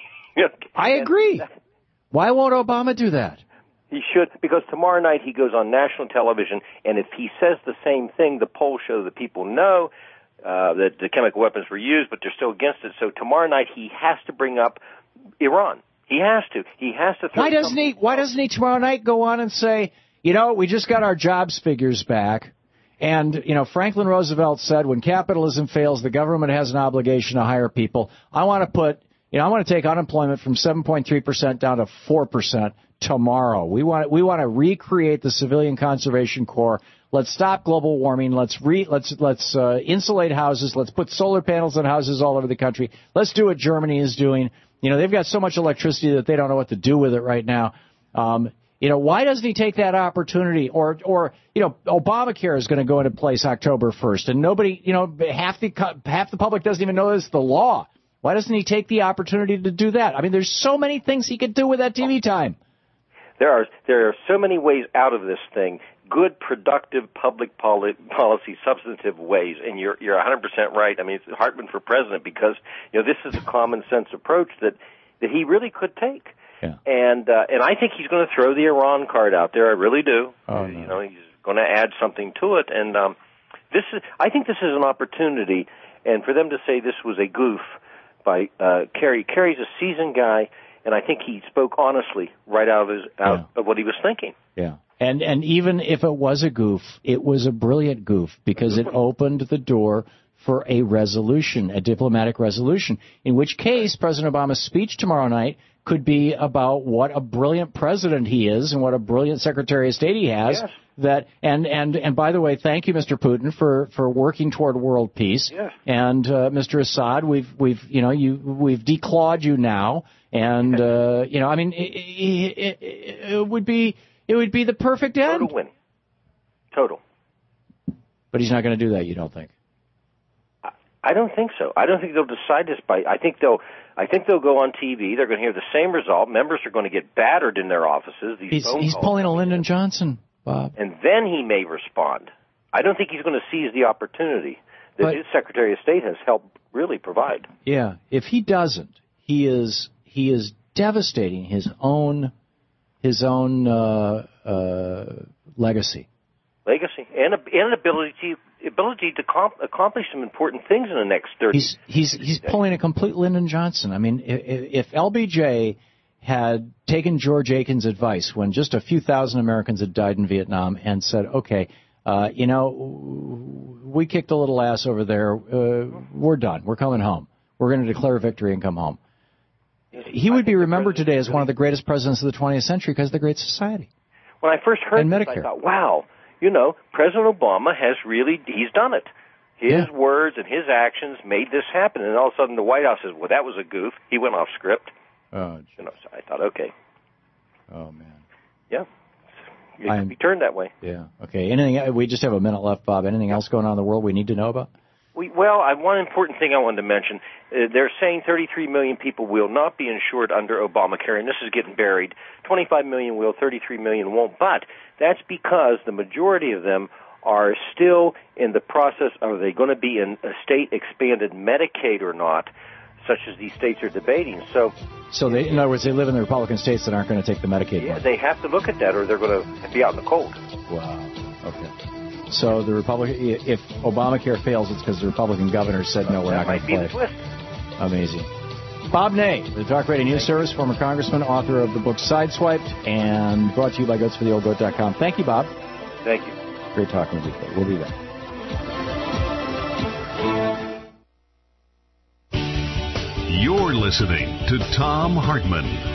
Speaker 2: I agree. Why won't Obama do that?
Speaker 13: He should, because tomorrow night he goes on national television, and if he says the same thing, the polls show that people know uh, that the chemical weapons were used, but they're still against it. So tomorrow night he has to bring up Iran. He has to. He has to.
Speaker 2: Why doesn't he? Why doesn't he tomorrow night go on and say, you know, we just got our jobs figures back, and you know, Franklin Roosevelt said, when capitalism fails, the government has an obligation to hire people. I want to put, you know, I want to take unemployment from seven point three percent down to four percent tomorrow. We want we want to recreate the Civilian Conservation Corps. Let's stop global warming. Let's re let's let's uh, insulate houses. Let's put solar panels on houses all over the country. Let's do what Germany is doing. You know, they've got so much electricity that they don't know what to do with it right now. Um, you know, why doesn't he take that opportunity? Or, or you know, Obamacare is going to go into place October first, and nobody, you know, half the half the public doesn't even know it's the law. Why doesn't he take the opportunity to do that? I mean, there's so many things he could do with that T V time.
Speaker 13: There are there are so many ways out of this thing. Good, productive public poli- policy, substantive ways, and you're you're one hundred percent right. I mean, it's Hartmann for president, because you know this is a common sense approach that that he really could take.
Speaker 2: Yeah.
Speaker 13: And uh, and I think he's going to throw the Iran card out there. I really do.
Speaker 2: Oh,
Speaker 13: you
Speaker 2: no.
Speaker 13: know, he's going to add something to it. And um, this is, I think, this is an opportunity. And for them to say this was a goof by uh, Kerry, Kerry's a seasoned guy, and I think he spoke honestly right out of his out
Speaker 2: Yeah.
Speaker 13: of what he was thinking.
Speaker 2: Yeah. And and even if it was a goof, it was a brilliant goof because it opened the door for a resolution, a diplomatic resolution, in which case President Obama's speech tomorrow night could be about what a brilliant president he is and what a brilliant Secretary of State he has.
Speaker 13: Yes.
Speaker 2: That and, and and by the way, thank you, Mister Putin, for, for working toward world peace.
Speaker 13: Yes.
Speaker 2: And uh, Mister Assad, we've we've you know you we've declawed you now, and uh, you know I mean it, it, it, it would be it would be the perfect end.
Speaker 13: Total win. Total.
Speaker 2: But he's not going to do that, you don't think?
Speaker 13: I don't think so. I don't think they'll decide this by. I think they'll. I think they'll go on T V. They're going to hear the same result. Members are going to get battered in their offices. These
Speaker 2: He's
Speaker 13: phone
Speaker 2: he's
Speaker 13: calls.
Speaker 2: pulling a Lyndon Johnson, Bob.
Speaker 13: And then he may respond. I don't think he's going to seize the opportunity that
Speaker 2: But-
Speaker 13: his Secretary of State has helped really provide.
Speaker 2: Yeah, if he doesn't, he is he is devastating his own his own uh, uh, legacy.
Speaker 13: Legacy and, and ability ability to comp- accomplish some important things in the next thirty.
Speaker 2: He's he's he's pulling a complete Lyndon Johnson. I mean, if, if L B J had taken George Aiken's advice when just a few thousand Americans had died in Vietnam and said, okay, uh, you know, we kicked a little ass over there. Uh, we're done. We're coming home. We're going to declare victory and come home. He would be remembered today as one of the greatest presidents of the twentieth century because of the Great Society.
Speaker 13: When I first heard
Speaker 2: And
Speaker 13: this,
Speaker 2: Medicare.
Speaker 13: I thought, wow, you know, President Obama has really, he's done it. His
Speaker 2: Yeah.
Speaker 13: words and his actions made this happen. And all of a sudden the White House says, well, that was a goof. He went off script.
Speaker 2: Oh,
Speaker 13: You know, so I thought, okay,
Speaker 2: oh man.
Speaker 13: yeah, it
Speaker 2: I'm-
Speaker 13: could be turned that way.
Speaker 2: Yeah. Okay. Anything? We just have a minute left, Bob. Anything else going on in the world we need to know about?
Speaker 13: We, well, I, one important thing I wanted to mention, uh, they're saying thirty-three million people will not be insured under Obamacare, and this is getting buried. twenty-five million will, thirty-three million won't, but that's because the majority of them are still in the process of are they going to be in a state-expanded Medicaid or not, such as these states are debating. So,
Speaker 2: So, they, in other words, they live in the Republican states that aren't going to take the Medicaid
Speaker 13: yeah,
Speaker 2: money.
Speaker 13: they have to look at that or they're going to be out in the cold.
Speaker 2: Wow. Okay. So the Republican, if Obamacare fails, it's because the Republican governor said no, we're
Speaker 13: that
Speaker 2: not going
Speaker 13: might
Speaker 2: to
Speaker 13: be
Speaker 2: play.
Speaker 13: the twist.
Speaker 2: Amazing. Bob Ney, the Talk Radio News Service, former congressman, author of the book Sideswiped, and brought to you by goats for the old goat dot com. Thank you, Bob.
Speaker 13: Thank you.
Speaker 2: Great talking with you. We'll be back.
Speaker 1: You're listening to Thom Hartmann.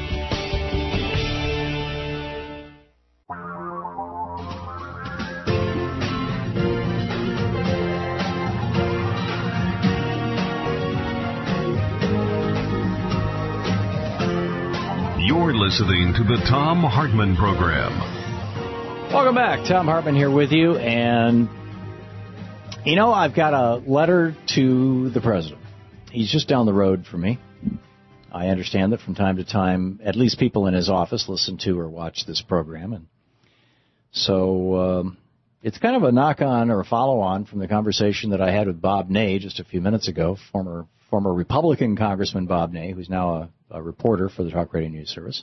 Speaker 1: You're listening to the Thom Hartmann Program.
Speaker 2: Welcome back. Thom Hartmann here with you. And, you know, I've got a letter to the president. He's just down the road from me. I understand that from time to time, at least people in his office listen to or watch this program. And so um, it's kind of a knock-on or a follow-on from the conversation that I had with Bob Ney just a few minutes ago, former former Republican Congressman Bob Ney, who's now a, a reporter for the Talk Radio News Service.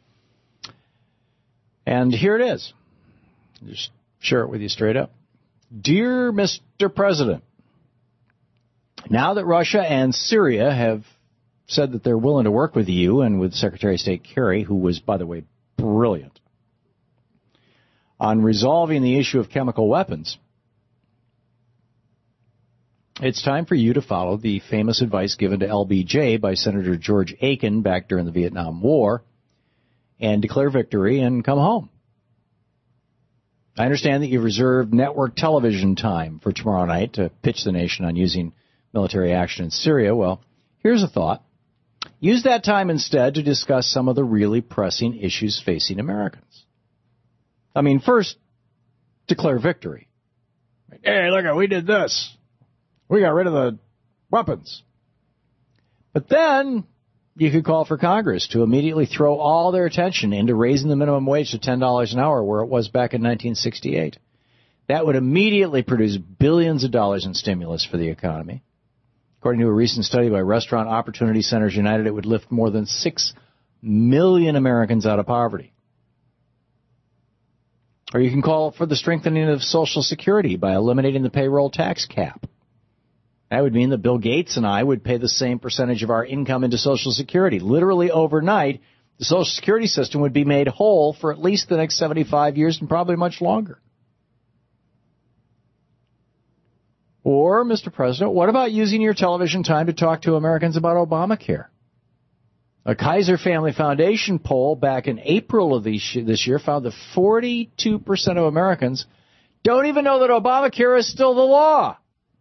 Speaker 2: And here it is. Just share it with you straight up. Dear Mister President, now that Russia and Syria have said that they're willing to work with you and with Secretary of State Kerry, who was, by the way, brilliant, on resolving the issue of chemical weapons, it's time for you to follow the famous advice given to L B J by Senator George Aiken back during the Vietnam War and declare victory and come home. I understand that you've reserved network television time for tomorrow night to pitch the nation on using military action in Syria. Well, here's a thought. Use that time instead to discuss some of the really pressing issues facing Americans. I mean, first, declare victory. Hey, look, we did this. We got rid of the weapons. But then you could call for Congress to immediately throw all their attention into raising the minimum wage to ten dollars an hour where it was back in nineteen sixty-eight. That would immediately produce billions of dollars in stimulus for the economy. According to a recent study by Restaurant Opportunity Centers United, it would lift more than six million Americans out of poverty. Or you can call for the strengthening of Social Security by eliminating the payroll tax cap. That would mean that Bill Gates and I would pay the same percentage of our income into Social Security. Literally overnight, the Social Security system would be made whole for at least the next seventy-five years and probably much longer. Or, Mister President, what about using your television time to talk to Americans about Obamacare? A Kaiser Family Foundation poll back in April of this year found that forty-two percent of Americans don't even know that Obamacare is still the law.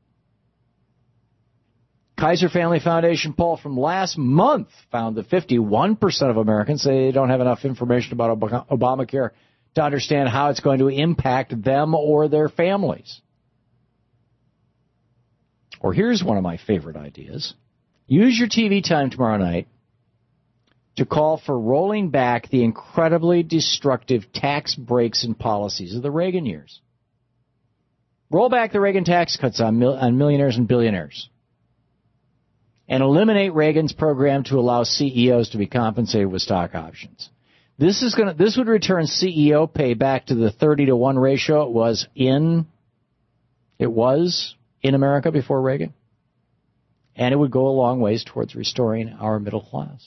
Speaker 2: Kaiser Family Foundation poll from last month found that fifty-one percent of Americans say they don't have enough information about Obamacare to understand how it's going to impact them or their families. Or here's one of my favorite ideas. Use your T V time tomorrow night to call for rolling back the incredibly destructive tax breaks and policies of the Reagan years. Roll back the Reagan tax cuts on, mil- on millionaires and billionaires. And eliminate Reagan's program to allow C E Os to be compensated with stock options. This is going to, this would return C E O pay back to the thirty to one ratio it was in, it was in America before Reagan. And it would go a long ways towards restoring our middle class.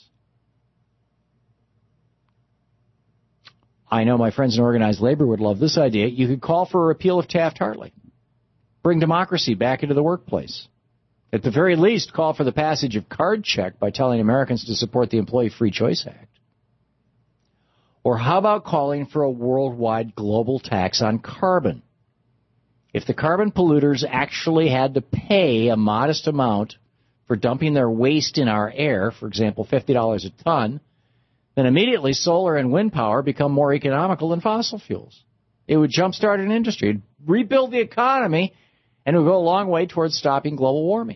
Speaker 2: I know my friends in organized labor would love this idea. You could call for a repeal of Taft-Hartley. Bring democracy back into the workplace. At the very least, call for the passage of card check by telling Americans to support the Employee Free Choice Act. Or how about calling for a worldwide global tax on carbon? If the carbon polluters actually had to pay a modest amount for dumping their waste in our air, for example, fifty dollars a ton, then immediately solar and wind power become more economical than fossil fuels. It would jumpstart an industry, it'd rebuild the economy, and it would go a long way towards stopping global warming.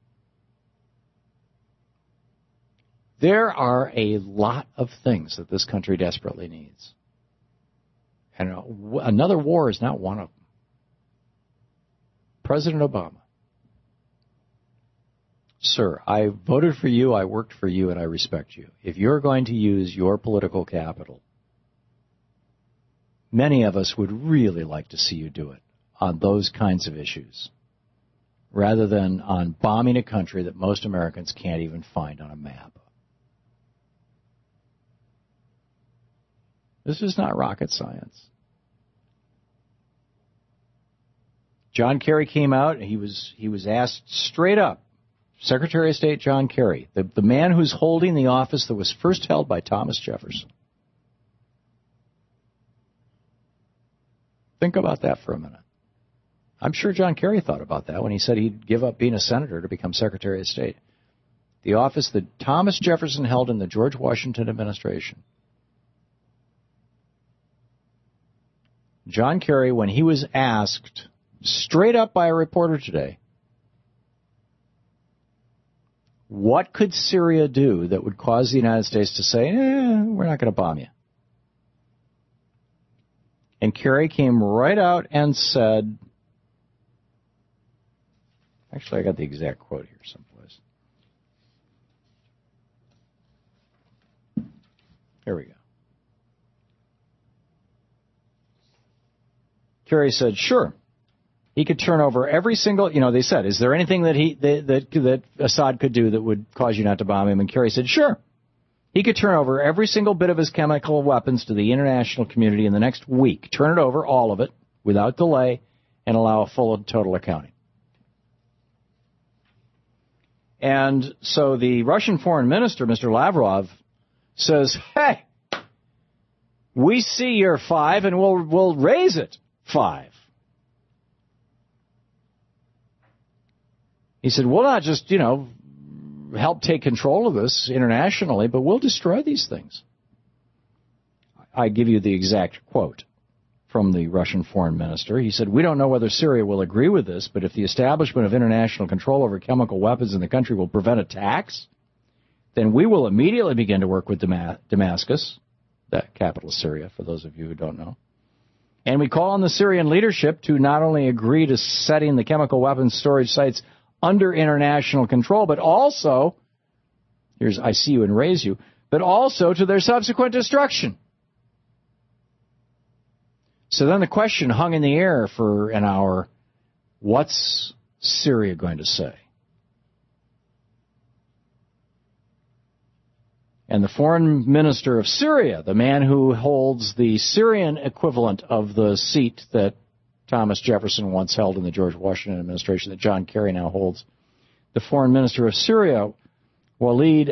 Speaker 2: There are a lot of things that this country desperately needs. And another war is not one of them. President Obama. Sir, I voted for you, I worked for you, and I respect you. If you're going to use your political capital, many of us would really like to see you do it on those kinds of issues, rather than on bombing a country that most Americans can't even find on a map. This is not rocket science. John Kerry came out, and he was he was asked straight up, Secretary of State John Kerry, the, the man who's holding the office that was first held by Thomas Jefferson. Think about that for a minute. I'm sure John Kerry thought about that when he said he'd give up being a senator to become Secretary of State. The office that Thomas Jefferson held in the George Washington administration. John Kerry, when he was asked straight up by a reporter today, what could Syria do that would cause the United States to say, eh, we're not going to bomb you? And Kerry came right out and said, actually, I got the exact quote here someplace. Here we go. Kerry said, sure. He could turn over every single, you know, they said, is there anything that he that, that that Assad could do that would cause you not to bomb him? And Kerry said, sure. He could turn over every single bit of his chemical weapons to the international community in the next week. Turn it over, all of it, without delay, and allow a full and total accounting. And so the Russian foreign minister, Mister Lavrov, says, hey, we see your five and we'll we'll raise it five. He said, we'll not just, you know, help take control of this internationally, but we'll destroy these things. I give you the exact quote from the Russian foreign minister. He said, we don't know whether Syria will agree with this, but if the establishment of international control over chemical weapons in the country will prevent attacks, then we will immediately begin to work with Damascus, that capital of Syria, for those of you who don't know. And we call on the Syrian leadership to not only agree to setting the chemical weapons storage sites under international control, but also, here's I see you and raise you, but also to their subsequent destruction. So then the question hung in the air for an hour, what's Syria going to say? And the foreign minister of Syria, the man who holds the Syrian equivalent of the seat that Thomas Jefferson once held in the George Washington administration that John Kerry now holds, the foreign minister of Syria, Walid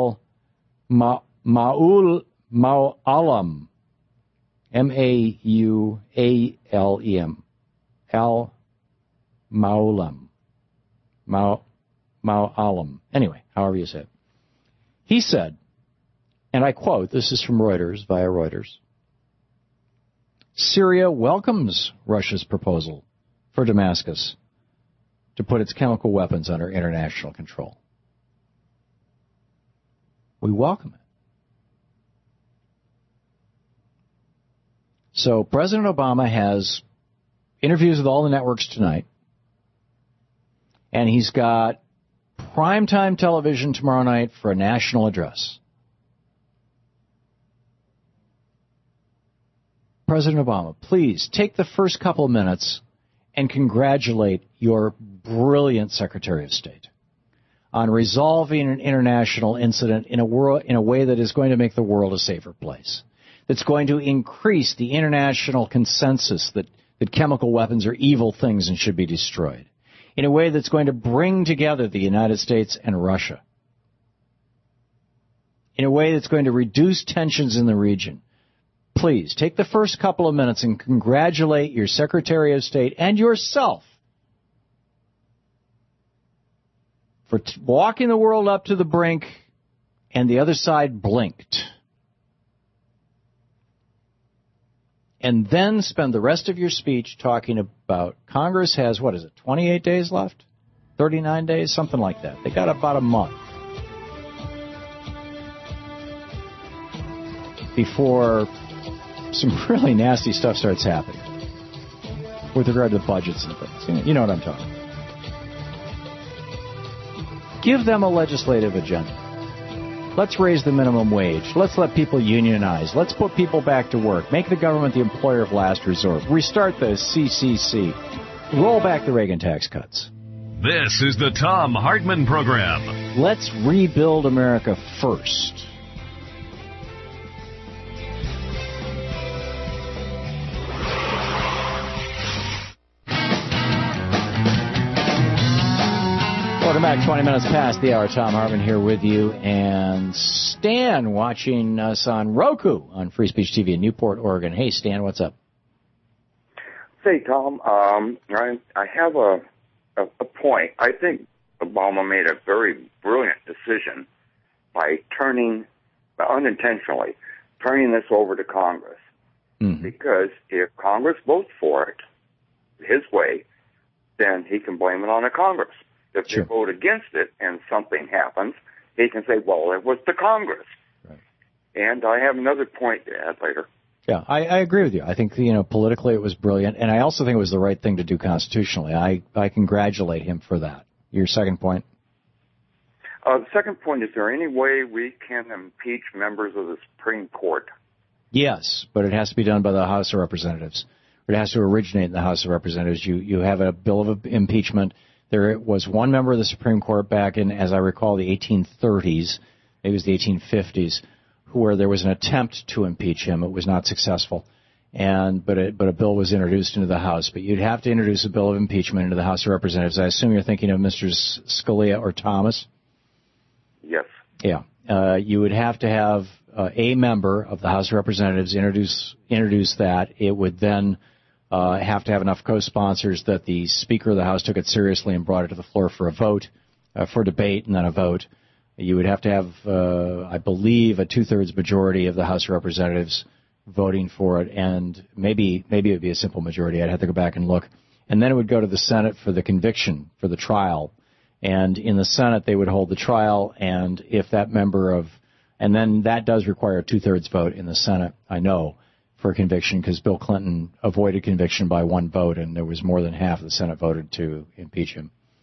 Speaker 2: al-Ma'alam, M A U A L E M, al-Ma'alam, Ma'alam, anyway, however you say it. He said, and I quote, this is from Reuters, via Reuters, Syria welcomes Russia's proposal for Damascus to put its chemical weapons under international control. We welcome it. So President Obama has interviews with all the networks tonight, and he's got primetime television tomorrow night for a national address. President Obama, please take the first couple of minutes and congratulate your brilliant Secretary of State on resolving an international incident in a world, in a way that is going to make the world a safer place, that's going to increase the international consensus that, that chemical weapons are evil things and should be destroyed, in a way that's going to bring together the United States and Russia, in a way that's going to reduce tensions in the region. Please take the first couple of minutes and congratulate your Secretary of State and yourself for t- walking the world up to the brink, and the other side blinked. And then spend the rest of your speech talking about Congress has, what is it, twenty-eight days left? thirty-nine days? Something like that. They got about a month before some really nasty stuff starts happening with regard to the budgets and things. You know what I'm talking about. Give them a legislative agenda. Let's raise the minimum wage. Let's let people unionize. Let's put people back to work. Make the government the employer of last resort. Restart the C C C. Roll back the Reagan tax cuts.
Speaker 1: This is the Thom Hartmann Program.
Speaker 2: Let's rebuild America first. Welcome back. twenty minutes past the hour. Thom Hartmann here with you. And Stan watching us on Roku on Free Speech T V in Newport, Oregon. Hey, Stan, what's up?
Speaker 14: Say, Tom, um, I, I have a, a, a point. I think Obama made a very brilliant decision by turning, unintentionally, turning this over to Congress. Mm-hmm. Because if Congress votes for it his way, then he can blame it on the Congress. If sure. they vote against it and something happens, he can say, well, it was the Congress. Right. And I have another point to add later.
Speaker 2: Yeah, I, I agree with you. I think, you know, politically it was brilliant, and I also think it was the right thing to do constitutionally. I, I congratulate him for that. Your second point?
Speaker 14: Uh, the second point, is there any way we can impeach members of the Supreme Court?
Speaker 2: Yes, but it has to be done by the House of Representatives. It has to originate in the House of Representatives. You, you have a bill of impeachment. There was one member of the Supreme Court back in, as I recall, the eighteen thirties, maybe it was the eighteen fifties, where there was an attempt to impeach him. It was not successful, and but it, but a bill was introduced into the House. But you'd have to introduce a bill of impeachment into the House of Representatives. I assume you're thinking of Mister Scalia or Thomas?
Speaker 14: Yes.
Speaker 2: Yeah. Uh, you would have to have uh, a member of the House of Representatives introduce introduce that. It would then Uh, have to have enough co-sponsors that the Speaker of the House took it seriously and brought it to the floor for a vote, uh, for debate and then a vote. You would have to have, uh, I believe, a two-thirds majority of the House of Representatives voting for it, and maybe maybe it would be a simple majority. I'd have to go back and look. And then it would go to the Senate for the conviction, for the trial. And in the Senate, they would hold the trial, and if that member of, and then that does require a two-thirds vote in the Senate, I know, for conviction, because Bill Clinton avoided conviction by one vote, and there was more than half of the Senate voted to impeach him.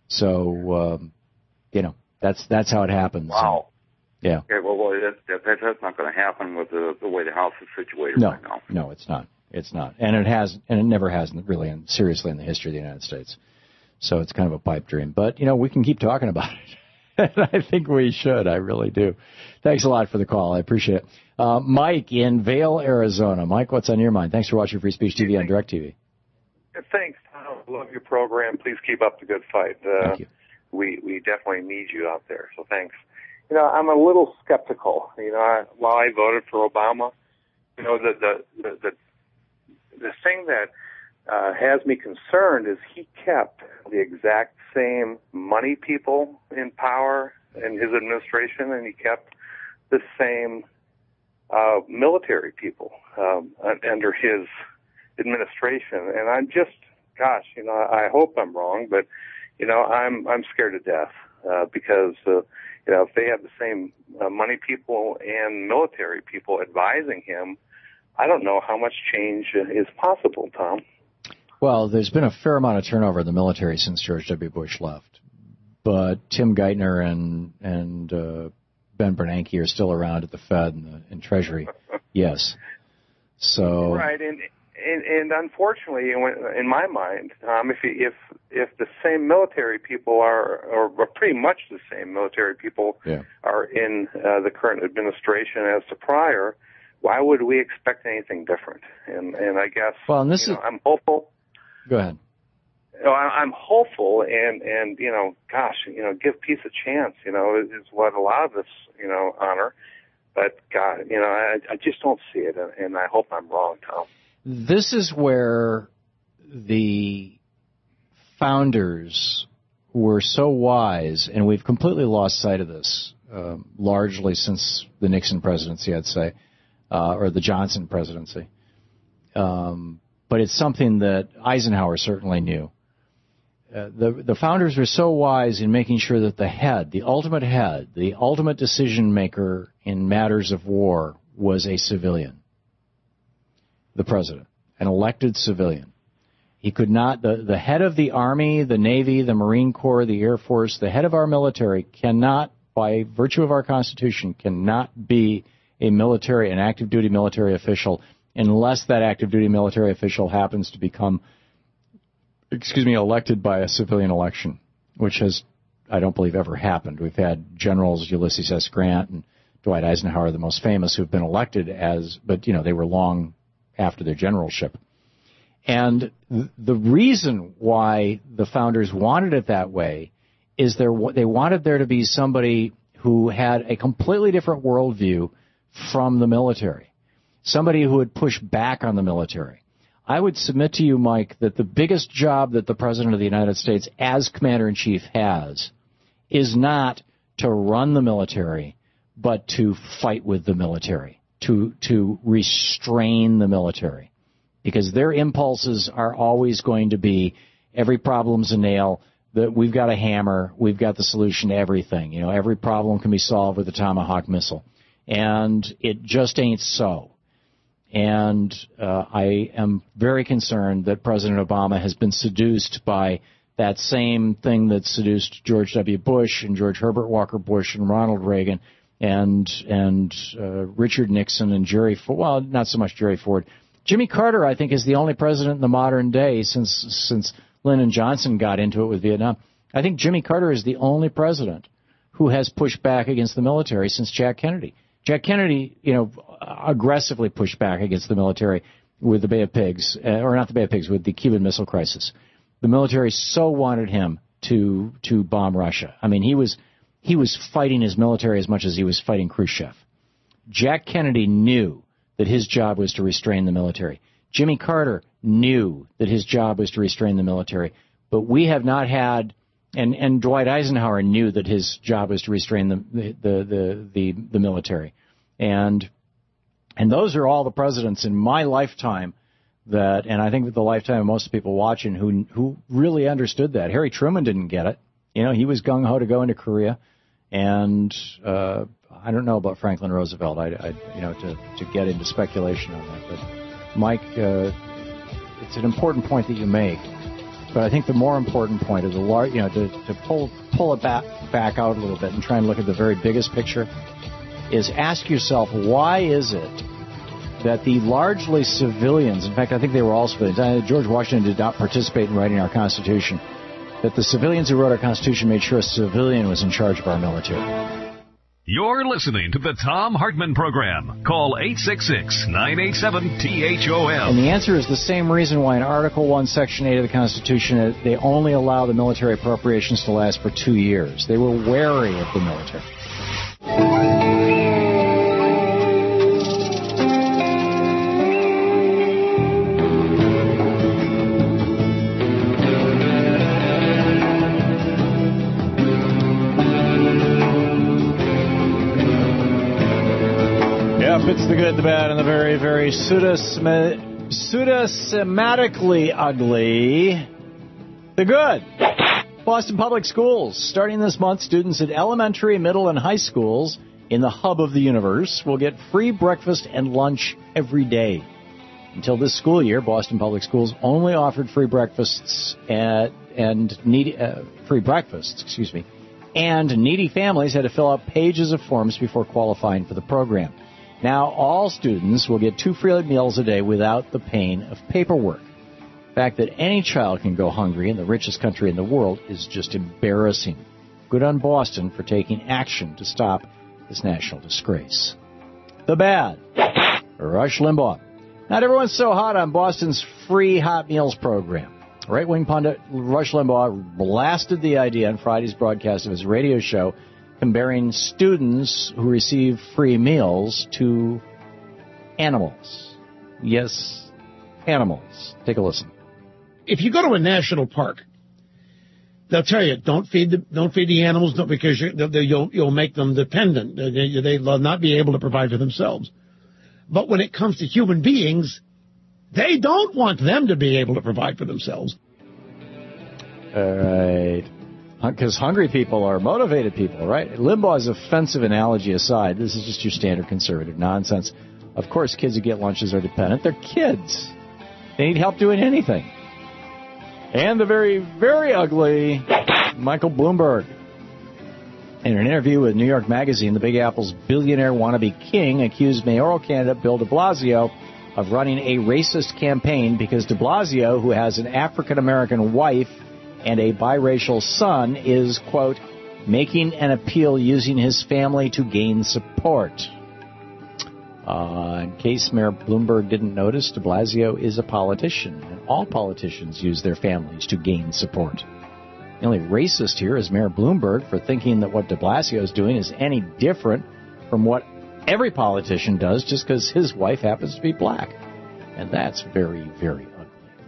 Speaker 2: So, um, you know, that's that's how it happens.
Speaker 14: Wow.
Speaker 2: Yeah.
Speaker 14: Okay, well, well that, that, that's not going to happen with the, the way the House is situated
Speaker 2: No,
Speaker 14: right now.
Speaker 2: no, it's not. It's not. And it has, and it never has really, in, seriously, in the history of the United States. So it's kind of a pipe dream. But, you know, we can keep talking about it. I think we should. I really do. Thanks a lot for the call. I appreciate it. Uh, Mike in Vail, Arizona. Mike, what's on your mind? Thanks for watching Free Speech T V on DirecTV.
Speaker 15: Thanks, Tom. Love your program. Please keep up the good fight. Uh,
Speaker 2: Thank you.
Speaker 15: We, we definitely need you out there, so thanks. You know, I'm a little skeptical. You know, I, while I voted for Obama, you know, the the the the, the thing that uh, has me concerned is he kept the exact same money people in power in his administration, and he kept the same uh, military people um, under his administration. And I'm just, gosh, you know, I hope I'm wrong, but you know, I'm I'm scared to death uh, because. Uh, You know, if they have the same uh, money people and military people advising him, I don't know how much change is possible, Tom.
Speaker 2: Well, there's been a fair amount of turnover in the military since George W. Bush left. But Tim Geithner and and uh, Ben Bernanke are still around at the Fed and, the, and Treasury. Yes. So.
Speaker 15: Right, and and, and unfortunately, in my mind, um, if if if the same military people are, or pretty much the same military people
Speaker 2: yeah.
Speaker 15: are in uh, the current administration as to prior, why would we expect anything different? And and I guess
Speaker 2: well, and this
Speaker 15: you
Speaker 2: is.
Speaker 15: know, I'm hopeful.
Speaker 2: Go ahead.
Speaker 15: You know, I, I'm hopeful, and and you know, gosh, you know, give peace a chance. You know, is what a lot of us, you know, honor. But God, you know, I, I just don't see it, and, and I hope I'm wrong, Tom.
Speaker 2: This is where the founders were so wise, and we've completely lost sight of this, uh, largely since the Nixon presidency, I'd say, uh, or the Johnson presidency. Um, but it's something that Eisenhower certainly knew. Uh, the, the founders were so wise in making sure that the head, the ultimate head, the ultimate decision maker in matters of war was a civilian. The president, an elected civilian. He could not, the, the head of the Army, the Navy, the Marine Corps, the Air Force, the head of our military cannot, by virtue of our Constitution, cannot be a military, an active duty military official unless that active duty military official happens to become, excuse me, elected by a civilian election, which has, I don't believe, ever happened. We've had generals, Ulysses S. Grant and Dwight Eisenhower, the most famous, who've been elected as, but, you know, they were long after their generalship. And th- the reason why the founders wanted it that way is there, they wanted there to be somebody who had a completely different worldview from the military, somebody who would push back on the military. I would submit to you, Mike, that the biggest job that the President of the United States as Commander-in-Chief has is not to run the military, but to fight with the military. To, to restrain the military, because their impulses are always going to be every problem's a nail, that we've got a hammer, we've got the solution to everything. You know, every problem can be solved with a Tomahawk missile. And it just ain't so. And uh, I am very concerned that President Obama has been seduced by that same thing that seduced George W. Bush and George Herbert Walker Bush and Ronald Reagan and and uh, Richard Nixon and Jerry Ford. Well, not so much Jerry Ford. Jimmy Carter, I think, is the only president in the modern day since since Lyndon Johnson got into it with Vietnam. I think Jimmy Carter is the only president who has pushed back against the military since Jack Kennedy. Jack Kennedy, you know, aggressively pushed back against the military with the Bay of Pigs, uh, or not the Bay of Pigs, with the Cuban Missile Crisis. The military so wanted him to to bomb Russia. I mean, he was he was fighting his military as much as he was fighting Khrushchev. Jack Kennedy knew that his job was to restrain the military. Jimmy Carter knew that his job was to restrain the military. But we have not had, and, and Dwight Eisenhower knew that his job was to restrain the the the the, the military. And and those are all the presidents in my lifetime that, and I think that the lifetime of most people watching who who really understood that. Harry Truman didn't get it. You know, he was gung-ho to go into Korea. And uh, I don't know about Franklin Roosevelt, I, I, you know, to, to get into speculation on that. But, Mike, uh, it's an important point that you make. But I think the more important point is, a large, you know, to, to pull pull it back back out a little bit and try and look at the very biggest picture, is ask yourself, why is it that the largely civilians, in fact, I think they were all civilians. George Washington did not participate in writing our Constitution, that the civilians who wrote our Constitution made sure a civilian was in charge of our military.
Speaker 1: You're listening to the Thom Hartmann Program. Call eight six six, nine eight seven, T H O M.
Speaker 2: And the answer is the same reason why in Article one, Section eight of the Constitution, they only allow the military appropriations to last for two years. They were wary of the military. It's the good, the bad, and the very, very pseudosematically ugly. The good. Boston Public Schools. Starting this month, students at elementary, middle, and high schools in the hub of the universe will get free breakfast and lunch every day. Until this school year, Boston Public Schools only offered free breakfasts at, and needy, uh, free breakfasts, excuse me, and needy families had to fill out pages of forms before qualifying for the program. Now, all students will get two free meals a day without the pain of paperwork. The fact that any child can go hungry in the richest country in the world is just embarrassing. Good on Boston for taking action to stop this national disgrace. The bad. Rush Limbaugh. Not everyone's so hot on Boston's free hot meals program. Right-wing pundit Rush Limbaugh blasted the idea on Friday's broadcast of his radio show, comparing students who receive free meals to animals. Yes, animals. Take a listen.
Speaker 16: If you go to a national park, they'll tell you, don't feed the don't feed the animals don't, because you're, they, you'll, you'll make them dependent. They, they'll not be able to provide for themselves. But when it comes to human beings, they don't want them to be able to provide for themselves.
Speaker 2: All right. Because hungry people are motivated people, right? Limbaugh's offensive analogy aside, this is just your standard conservative nonsense. Of course, kids who get lunches are dependent. They're kids. They need help doing anything. And the very, very ugly Michael Bloomberg. In an interview with New York Magazine, the Big Apple's billionaire wannabe king accused mayoral candidate Bill de Blasio of running a racist campaign because de Blasio, who has an African-American wife and a biracial son, is, quote, making an appeal using his family to gain support. Uh, in case Mayor Bloomberg didn't notice, de Blasio is a politician, and all politicians use their families to gain support. The only racist here is Mayor Bloomberg for thinking that what de Blasio is doing is any different from what every politician does just because his wife happens to be black. And that's very, very ugly.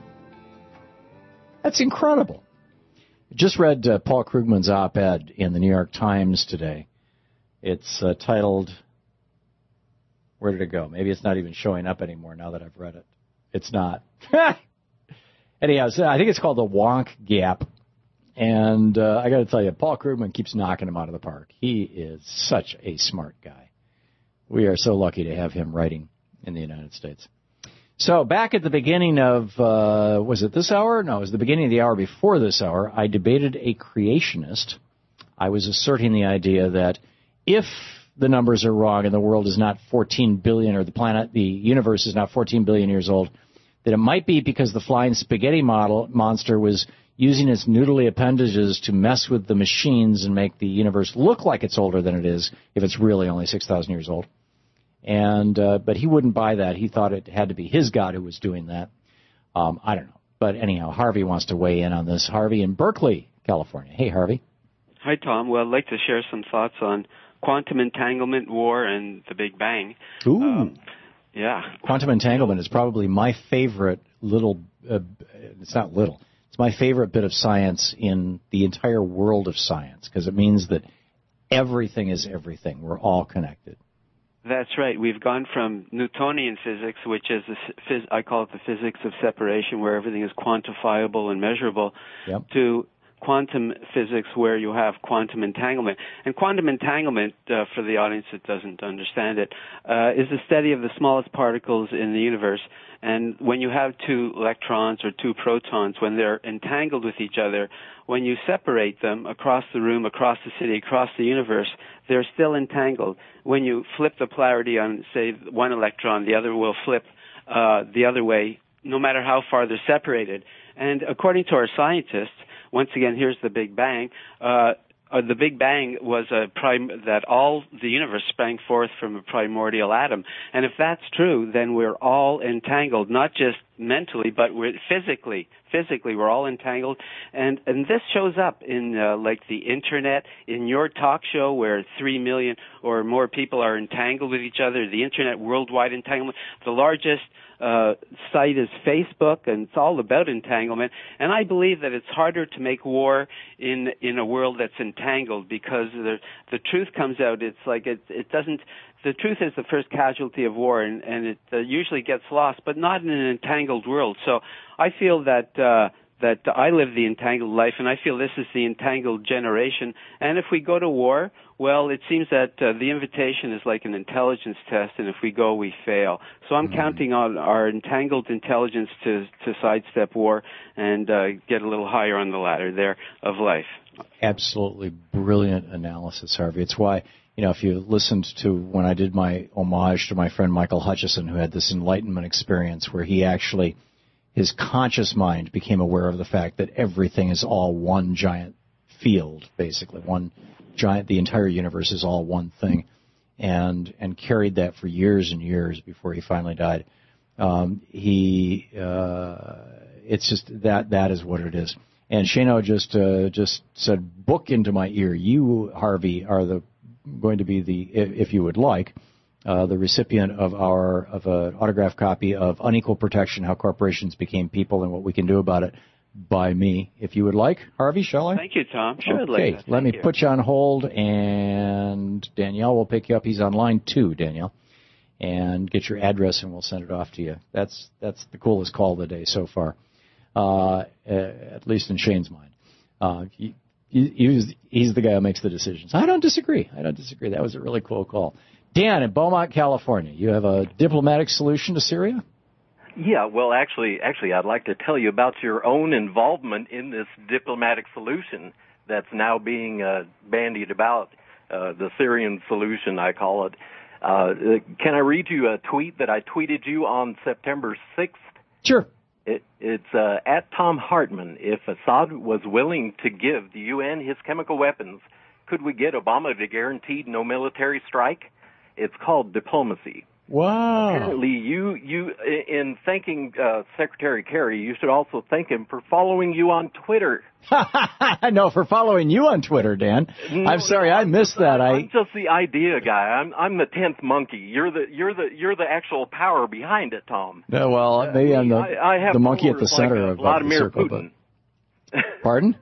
Speaker 2: That's incredible. Just read uh, Paul Krugman's op-ed in the New York Times today. It's uh, titled, where did it go? Maybe it's not even showing up anymore now that I've read it. It's not. Anyhow, so I think it's called the Wonk Gap. And uh, I got to tell you, Paul Krugman keeps knocking him out of the park. He is such a smart guy. We are so lucky to have him writing in the United States. So back at the beginning of, uh, was it this hour? No, it was the beginning of the hour before this hour. I debated a creationist. I was asserting the idea that if the numbers are wrong and the world is not fourteen billion, or the planet, the universe is not fourteen billion years old, that it might be because the flying spaghetti model monster was using its noodly appendages to mess with the machines and make the universe look like it's older than it is if it's really only six thousand years old. And uh, but he wouldn't buy that. He thought it had to be his God who was doing that. Um, I don't know. But anyhow, Harvey wants to weigh in on this. Harvey in Berkeley, California. Hey, Harvey.
Speaker 17: Hi, Tom. Well, I'd like to share some thoughts on quantum entanglement, war, and the Big Bang.
Speaker 2: Ooh.
Speaker 17: Um, yeah.
Speaker 2: Quantum entanglement is probably my favorite little, uh, it's not little, it's my favorite bit of science in the entire world of science, because it means that everything is everything. We're all connected.
Speaker 17: That's right. We've gone from Newtonian physics, which is, the phys- I call it the physics of separation, where everything is quantifiable and measurable,
Speaker 2: yep.
Speaker 17: to quantum physics where you have quantum entanglement. And quantum entanglement, uh, for the audience that doesn't understand it, uh, is the study of the smallest particles in the universe. And when you have two electrons or two protons, when they're entangled with each other, when you separate them across the room, across the city, across the universe, they're still entangled. When you flip the polarity on, say, one electron, the other will flip uh, the other way, no matter how far they're separated. And according to our scientists, once again, here's the Big Bang, uh, Uh, the Big Bang was a prim- that all the universe sprang forth from a primordial atom. And if that's true, then we're all entangled, not just mentally, but we're physically. Physically, we're all entangled. And, and this shows up in, uh, like, the Internet, in your talk show where three million or more people are entangled with each other, the Internet worldwide entanglement. The largest uh, site is Facebook, and it's all about entanglement. And I believe that it's harder to make war in in a world that's entangled because the the truth comes out. It's like it it doesn't. The truth is the first casualty of war, and, and it uh, usually gets lost, but not in an entangled world. So I feel that uh, that I live the entangled life, and I feel this is the entangled generation. And if we go to war, well, it seems that uh, the invitation is like an intelligence test, and if we go, we fail. So I'm mm-hmm. counting on our entangled intelligence to to sidestep war and uh, get a little higher on the ladder there of life.
Speaker 2: Absolutely brilliant analysis, Harvey. It's why, you know, if you listened to when I did my homage to my friend Michael Hutchison, who had this enlightenment experience where he actually, his conscious mind became aware of the fact that everything is all one giant field, basically. One giant, the entire universe is all one thing, and and carried that for years and years before he finally died. Um, he, uh, it's just that that is what it is. And Shano just uh, just said, book into my ear. You, Harvey, are the going to be the, if you would like, uh, the recipient of our of an autographed copy of Unequal Protection: How Corporations Became People and What We Can Do About It by me, if you would like. Harvey, shall I?
Speaker 17: Thank you, Tom. Sure,
Speaker 2: okay,
Speaker 17: I'd like that.
Speaker 2: let me
Speaker 17: you.
Speaker 2: put you on hold, and Danielle will pick you up. He's on line two, Danielle, and get your address, and we'll send it off to you. That's that's the coolest call of the day so far. Uh, at least in Shane's mind. Uh, he, he, he's the guy who makes the decisions. I don't disagree. I don't disagree. That was a really cool call. Dan in Beaumont, California, you have a diplomatic solution to Syria?
Speaker 13: Yeah, well, actually, actually, I'd like to tell you about your own involvement in this diplomatic solution that's now being uh, bandied about, uh, the Syrian solution, I call it. Uh, can I read you a tweet that I tweeted you on September sixth?
Speaker 2: Sure.
Speaker 13: It, it's uh, at Tom Hartman. If Assad was willing to give the U N his chemical weapons, could we get Obama to guarantee no military strike? It's called diplomacy.
Speaker 2: Wow.
Speaker 13: Apparently, you, you in thanking uh, Secretary Kerry, you should also thank him for following you on Twitter.
Speaker 2: No, for following you on Twitter, Dan.
Speaker 13: No,
Speaker 2: I'm sorry,
Speaker 13: no,
Speaker 2: I missed that.
Speaker 13: I'm
Speaker 2: I
Speaker 13: just the idea guy. I'm I'm the tenth monkey. You're the you're the you're the actual power behind it, Tom.
Speaker 2: No, well, maybe I'm the
Speaker 13: I, I have
Speaker 2: the monkey at the
Speaker 13: followers
Speaker 2: center
Speaker 13: like, uh,
Speaker 2: of,
Speaker 13: Vladimir
Speaker 2: of the circle.
Speaker 13: Putin.
Speaker 2: But... Pardon?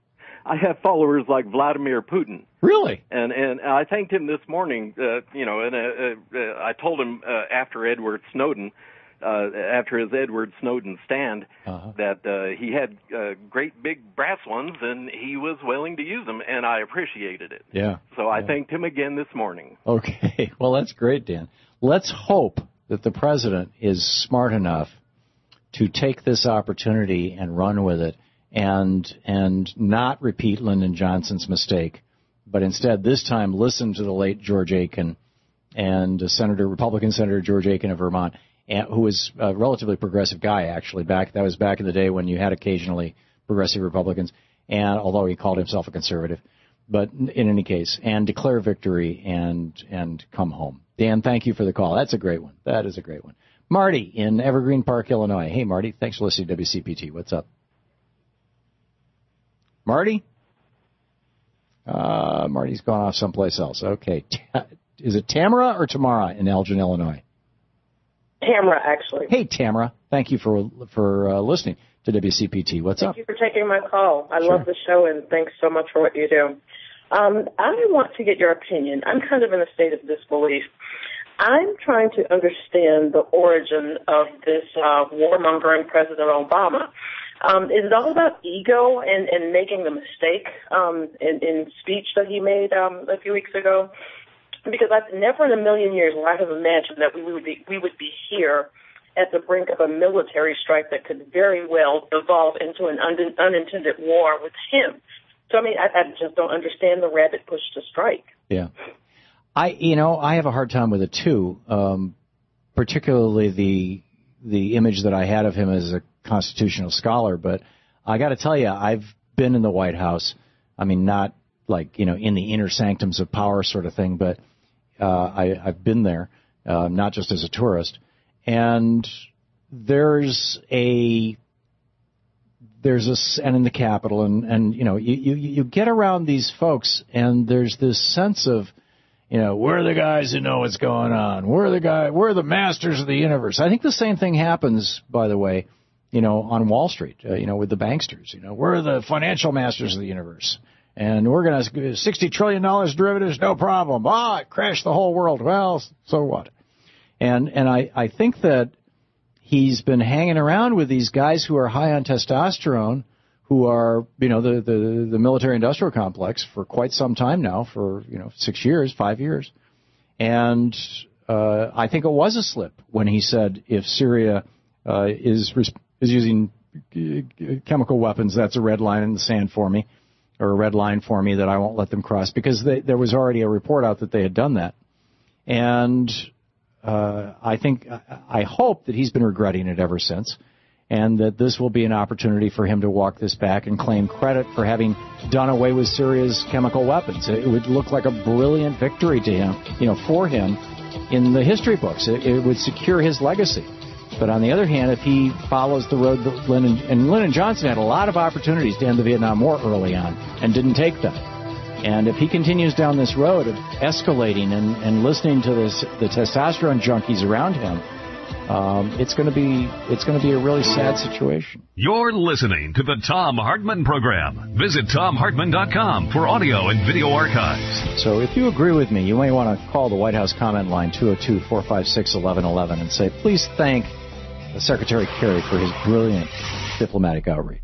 Speaker 13: I have followers like Vladimir Putin.
Speaker 2: Really?
Speaker 13: And and I thanked him this morning. Uh, you know, and uh, uh, I told him uh, after Edward Snowden, uh, after his Edward Snowden stand, uh-huh. that uh, he had uh, great big brass ones, and he was willing to use them, and I appreciated it.
Speaker 2: Yeah.
Speaker 13: So I
Speaker 2: yeah.
Speaker 13: thanked him again this morning.
Speaker 2: Okay. Well, that's great, Dan. Let's hope that the president is smart enough to take this opportunity and run with it, and and not repeat Lyndon Johnson's mistake, but instead this time listen to the late George Aiken and uh, Senator Republican Senator George Aiken of Vermont, and, who was a relatively progressive guy actually. Back that was back in the day when you had occasionally progressive Republicans, and although he called himself a conservative, but in any case, and declare victory and and come home. Dan, thank you for the call. That's a great one. That is a great one. Marty in Evergreen Park, Illinois. Hey, Marty. Thanks for listening to W C P T. What's up? Marty? Uh, Marty's gone off someplace else. Okay. Is it Tamara or Tamara in Elgin, Illinois?
Speaker 18: Tamara, actually.
Speaker 2: Hey, Tamara. Thank you for for uh, listening to W C P T. What's
Speaker 18: Thank
Speaker 2: up?
Speaker 18: Thank you for taking my call. I
Speaker 2: sure.
Speaker 18: love the show, and thanks so much for what you do. Um, I want to get your opinion. I'm kind of in a state of disbelief. I'm trying to understand the origin of this uh, warmongering President Obama. Um, is it all about ego and, and making the mistake um, in, in speech that he made um, a few weeks ago? Because I've never in a million years would I have imagined that we would be we would be here at the brink of a military strike that could very well evolve into an un- unintended war with him. So I mean, I, I just don't understand the rapid push to strike.
Speaker 2: Yeah, I you know I have a hard time with it too, um, particularly the the image that I had of him as a constitutional scholar. But I got to tell you, I've been in the White House. I mean, not like you know in the inner sanctums of power sort of thing, but uh, I, I've been there, uh, not just as a tourist. And there's a there's a and in the Capitol, and and you know you, you you get around these folks, and there's this sense of, you know, we're the guys who know what's going on. We're the guy. We're the masters of the universe. I think the same thing happens, by the way, you know, on Wall Street. Uh, you know, with the banksters. You know, we're the financial masters of the universe, and we're going to sixty trillion dollars derivatives, no problem. Ah, it crashed the whole world. Well, so what? And and I, I think that he's been hanging around with these guys who are high on testosterone, who are, you know, the, the, the military-industrial complex for quite some time now, for, you know, six years, five years. And uh, I think it was a slip when he said if Syria uh, is is using chemical weapons, that's a red line in the sand for me, or a red line for me that I won't let them cross, because they, there was already a report out that they had done that. And Uh, I think, I hope that he's been regretting it ever since, and that this will be an opportunity for him to walk this back and claim credit for having done away with Syria's chemical weapons. It would look like a brilliant victory to him, you know, for him in the history books. It, it would secure his legacy. But on the other hand, if he follows the road that Lyndon, and Lyndon Johnson had a lot of opportunities to end the Vietnam War early on and didn't take them. And if he continues down this road of escalating and, and listening to this, the testosterone junkies around him, um, it's going to be it's going to be a really sad situation.
Speaker 1: You're listening to the Thom Hartmann Program. Visit Thom Hartmann dot com for audio and video archives.
Speaker 2: So if you agree with me, you may want to call the White House comment line two oh two, four five six, one one one one and say, please thank Secretary Kerry for his brilliant diplomatic outreach.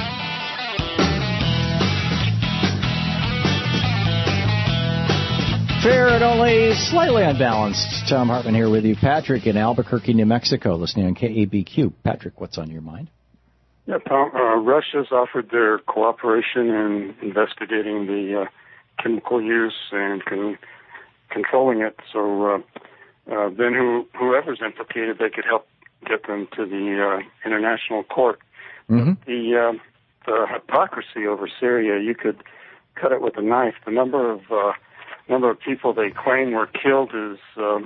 Speaker 2: Fair and only slightly unbalanced. Thom Hartmann here with you. Patrick in Albuquerque, New Mexico, listening on K A B Q. Patrick, what's on your mind?
Speaker 19: Yeah, Tom, uh, Russia's offered their cooperation in investigating the uh, chemical use and con- controlling it. So uh, uh, then who, whoever's implicated, they could help get them to the uh, international court.
Speaker 2: Mm-hmm.
Speaker 19: The, uh, the hypocrisy over Syria, you could cut it with a knife. The number of... Uh, number of people they claim were killed is um,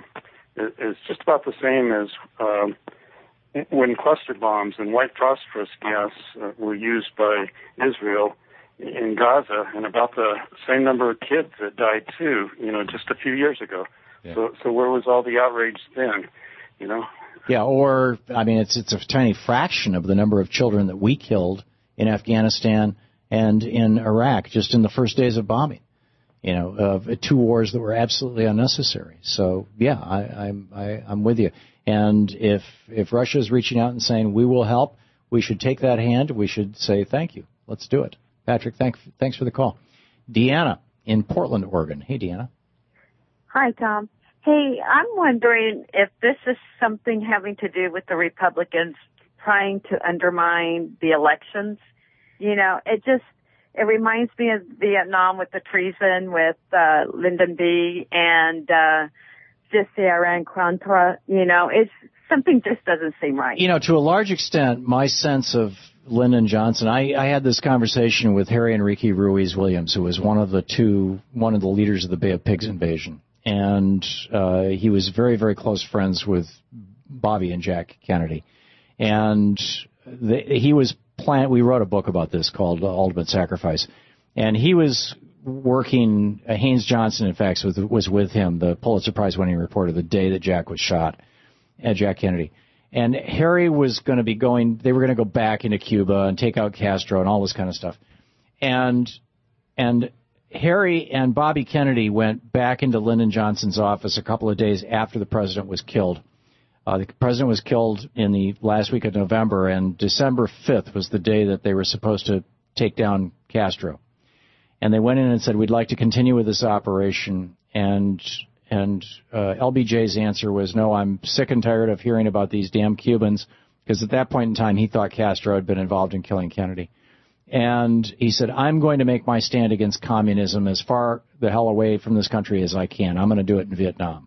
Speaker 19: is just about the same as um, when cluster bombs and white phosphorus gas uh, were used by Israel in Gaza, and about the same number of kids that died too, you know, just a few years ago. Yeah. So, so where was all the outrage then, you know?
Speaker 2: Yeah, or, I mean, it's it's a tiny fraction of the number of children that we killed in Afghanistan and in Iraq just in the first days of bombing. You know, of uh, two wars that were absolutely unnecessary. So, yeah, I, I'm I, I'm with you. And if if Russia is reaching out and saying we will help, we should take that hand. We should say thank you. Let's do it. Patrick, thank, thanks for the call. Deanna in Portland, Oregon. Hey, Deanna.
Speaker 20: Hi, Tom. Hey, I'm wondering if this is something having to do with the Republicans trying to undermine the elections. You know, it just It reminds me of Vietnam with the treason with uh, Lyndon B. and uh, just the Iran-Contra. You know, it's something just doesn't seem right.
Speaker 2: You know, to a large extent, my sense of Lyndon Johnson, I, I had this conversation with Harry Enrique Ruiz Williams, who was one of the two, one of the leaders of the Bay of Pigs invasion. And uh, he was very, very close friends with Bobby and Jack Kennedy. And the, he was Plan, we wrote a book about this called uh, Ultimate Sacrifice, and he was working, uh, Haynes Johnson, in fact, was, was with him, the Pulitzer Prize-winning reporter, the day that Jack was shot, uh, Jack Kennedy. And Harry was going to be going, they were going to go back into Cuba and take out Castro and all this kind of stuff. And and Harry and Bobby Kennedy went back into Lyndon Johnson's office a couple of days after the president was killed. Uh, the president was killed in the last week of November, and December fifth was the day that they were supposed to take down Castro. And they went in and said, we'd like to continue with this operation. And and uh, L B J's answer was, no, I'm sick and tired of hearing about these damn Cubans, because at that point in time he thought Castro had been involved in killing Kennedy. And he said, I'm going to make my stand against communism as far the hell away from this country as I can. I'm going to do it in Vietnam.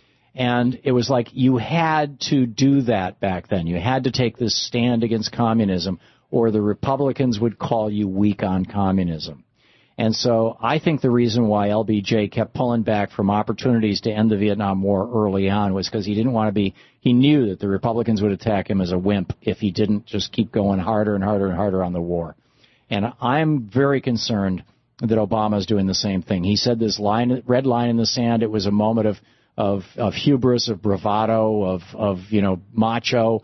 Speaker 2: And it was like you had to do that back then. You had to take this stand against communism, or the Republicans would call you weak on communism. And so I think the reason why L B J kept pulling back from opportunities to end the Vietnam War early on was because he didn't want to be, he knew that the Republicans would attack him as a wimp if he didn't just keep going harder and harder and harder on the war. And I'm very concerned that Obama is doing the same thing. He said this line, red line in the sand, it was a moment of, of, of hubris, of bravado, of, of, you know, macho.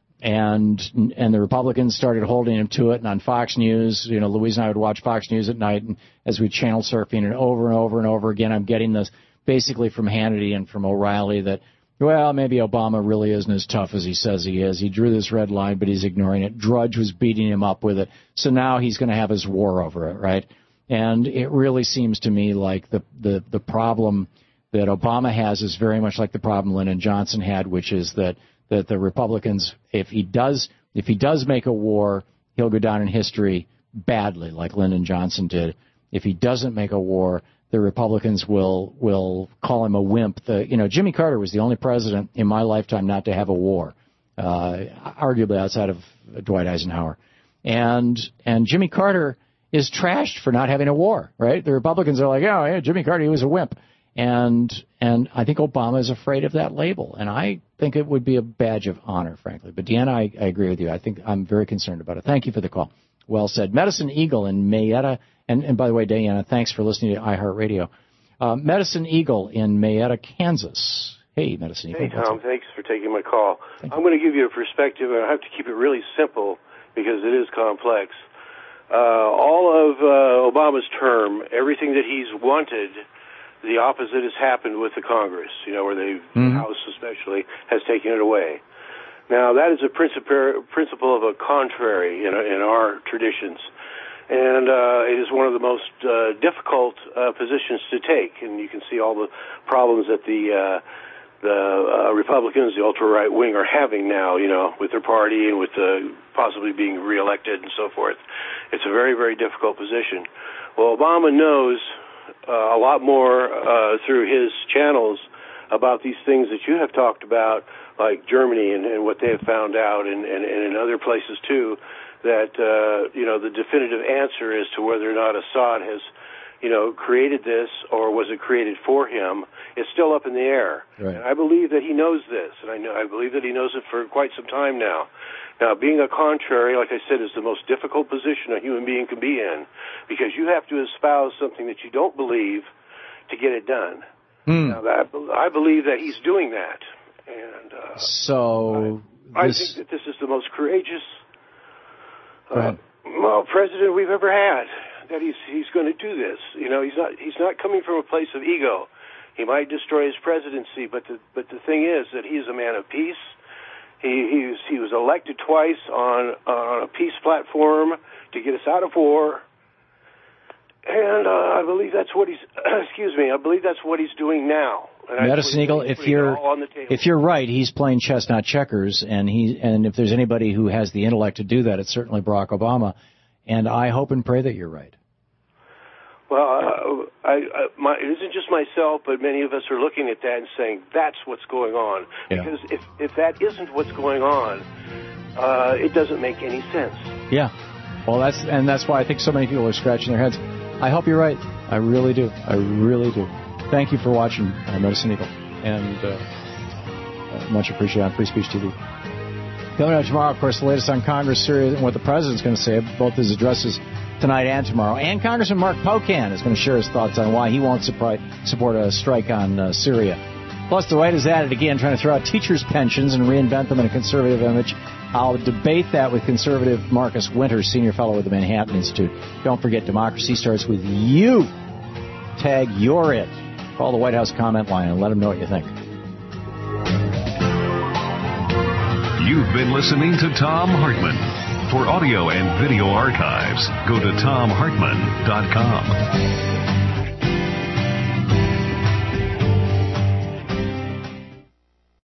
Speaker 2: And and the Republicans started holding him to it. And on Fox News, you know, Louise and I would watch Fox News at night, and as we channel surfing, and over and over and over again, I'm getting this basically from Hannity and from O'Reilly that, well, maybe Obama really isn't as tough as he says he is. He drew this red line, but he's ignoring it. Drudge was beating him up with it. So now he's going to have his war over it, right? And it really seems to me like the, the, the problem that Obama has is very much like the problem Lyndon Johnson had, which is that that the Republicans, if he does if he does make a war, he'll go down in history badly, like Lyndon Johnson did. If he doesn't make a war, the Republicans will will call him a wimp. The, you know, Jimmy Carter was the only president in my lifetime not to have a war, uh, arguably outside of Dwight Eisenhower. And and Jimmy Carter is trashed for not having a war, right? The Republicans are like, oh, yeah, Jimmy Carter, he was a wimp. And and I think Obama is afraid of that label, and I think it would be a badge of honor, frankly. But Deanna, I, I agree with you. I think I'm very concerned about it. Thank you for the call. Well said. Medicine Eagle in Mayetta, and, and by the way, Deanna, thanks for listening to iHeartRadio. Uh, Medicine Eagle in Mayetta, Kansas. Hey, Medicine Eagle.
Speaker 21: Hey, Tom. Thanks for taking my call. I'm going to give you a perspective, and I have to keep it really simple because it is complex. Uh, all of uh, Obama's term, everything that he's wanted, the opposite has happened with the Congress, you know, where the mm-hmm. House especially has taken it away. Now, that is a principle principle of a contrary in, in our traditions, and uh, it is one of the most uh, difficult uh, positions to take. And you can see all the problems that the uh, the uh, Republicans, the ultra right wing, are having now, you know, with their party and with uh, possibly being reelected and so forth. It's a very, very difficult position. Well, Obama knows Uh, a lot more uh, through his channels about these things that you have talked about, like Germany and, and what they have found out, and, and, and in other places too, that uh, you know the definitive answer as to whether or not Assad has, you know, created this or was it created for him is still up in the air.
Speaker 2: Right.
Speaker 21: And I believe that he knows this, and I know I believe that he knows it for quite some time now. Now, being a contrary, like I said, is the most difficult position a human being can be in, because you have to espouse something that you don't believe to get it done.
Speaker 2: Mm.
Speaker 21: Now, that, I believe that he's doing that. And uh,
Speaker 2: so
Speaker 21: I,
Speaker 2: this...
Speaker 21: I think that this is the most courageous uh,
Speaker 2: right.
Speaker 21: well, president we've ever had, that he's he's going to do this. You know, he's not he's not coming from a place of ego. He might destroy his presidency, but the, but the thing is that he is a man of peace. He, he, was, he was elected twice on, on a peace platform to get us out of war, and uh, I believe that's what he's. excuse me. I believe that's what he's doing now. And
Speaker 2: Medicine Eagle, if you're if you're right, he's playing chess, not checkers, and he and if there's anybody who has the intellect to do that, it's certainly Barack Obama. And I hope and pray that you're right.
Speaker 21: Well, uh, I, I, my, it isn't just myself, but many of us are looking at that and saying that's what's going on.
Speaker 2: Yeah.
Speaker 21: Because if, if that isn't what's going on, uh, it doesn't make any sense.
Speaker 2: Yeah. Well, that's and that's why I think so many people are scratching their heads. I hope you're right. I really do. I really do. Thank you for watching uh, Medicine Eagle, and uh, uh, much appreciated on Free Speech T V. Coming up tomorrow, of course, the latest on Congress, Syria, and what the president's going to say, both his addresses tonight and tomorrow. And Congressman Mark Pocan is going to share his thoughts on why he won't support a strike on uh, Syria. Plus, the right is at it again, trying to throw out teachers' pensions and reinvent them in a conservative image. I'll debate that with conservative Marcus Winters, senior fellow with the Manhattan Institute. Don't forget, democracy starts with you. Tag You're It. Call the White House comment line and let them know what you think.
Speaker 1: You've been listening to Thom Hartmann. For audio and video archives, go to thom hartmann dot com.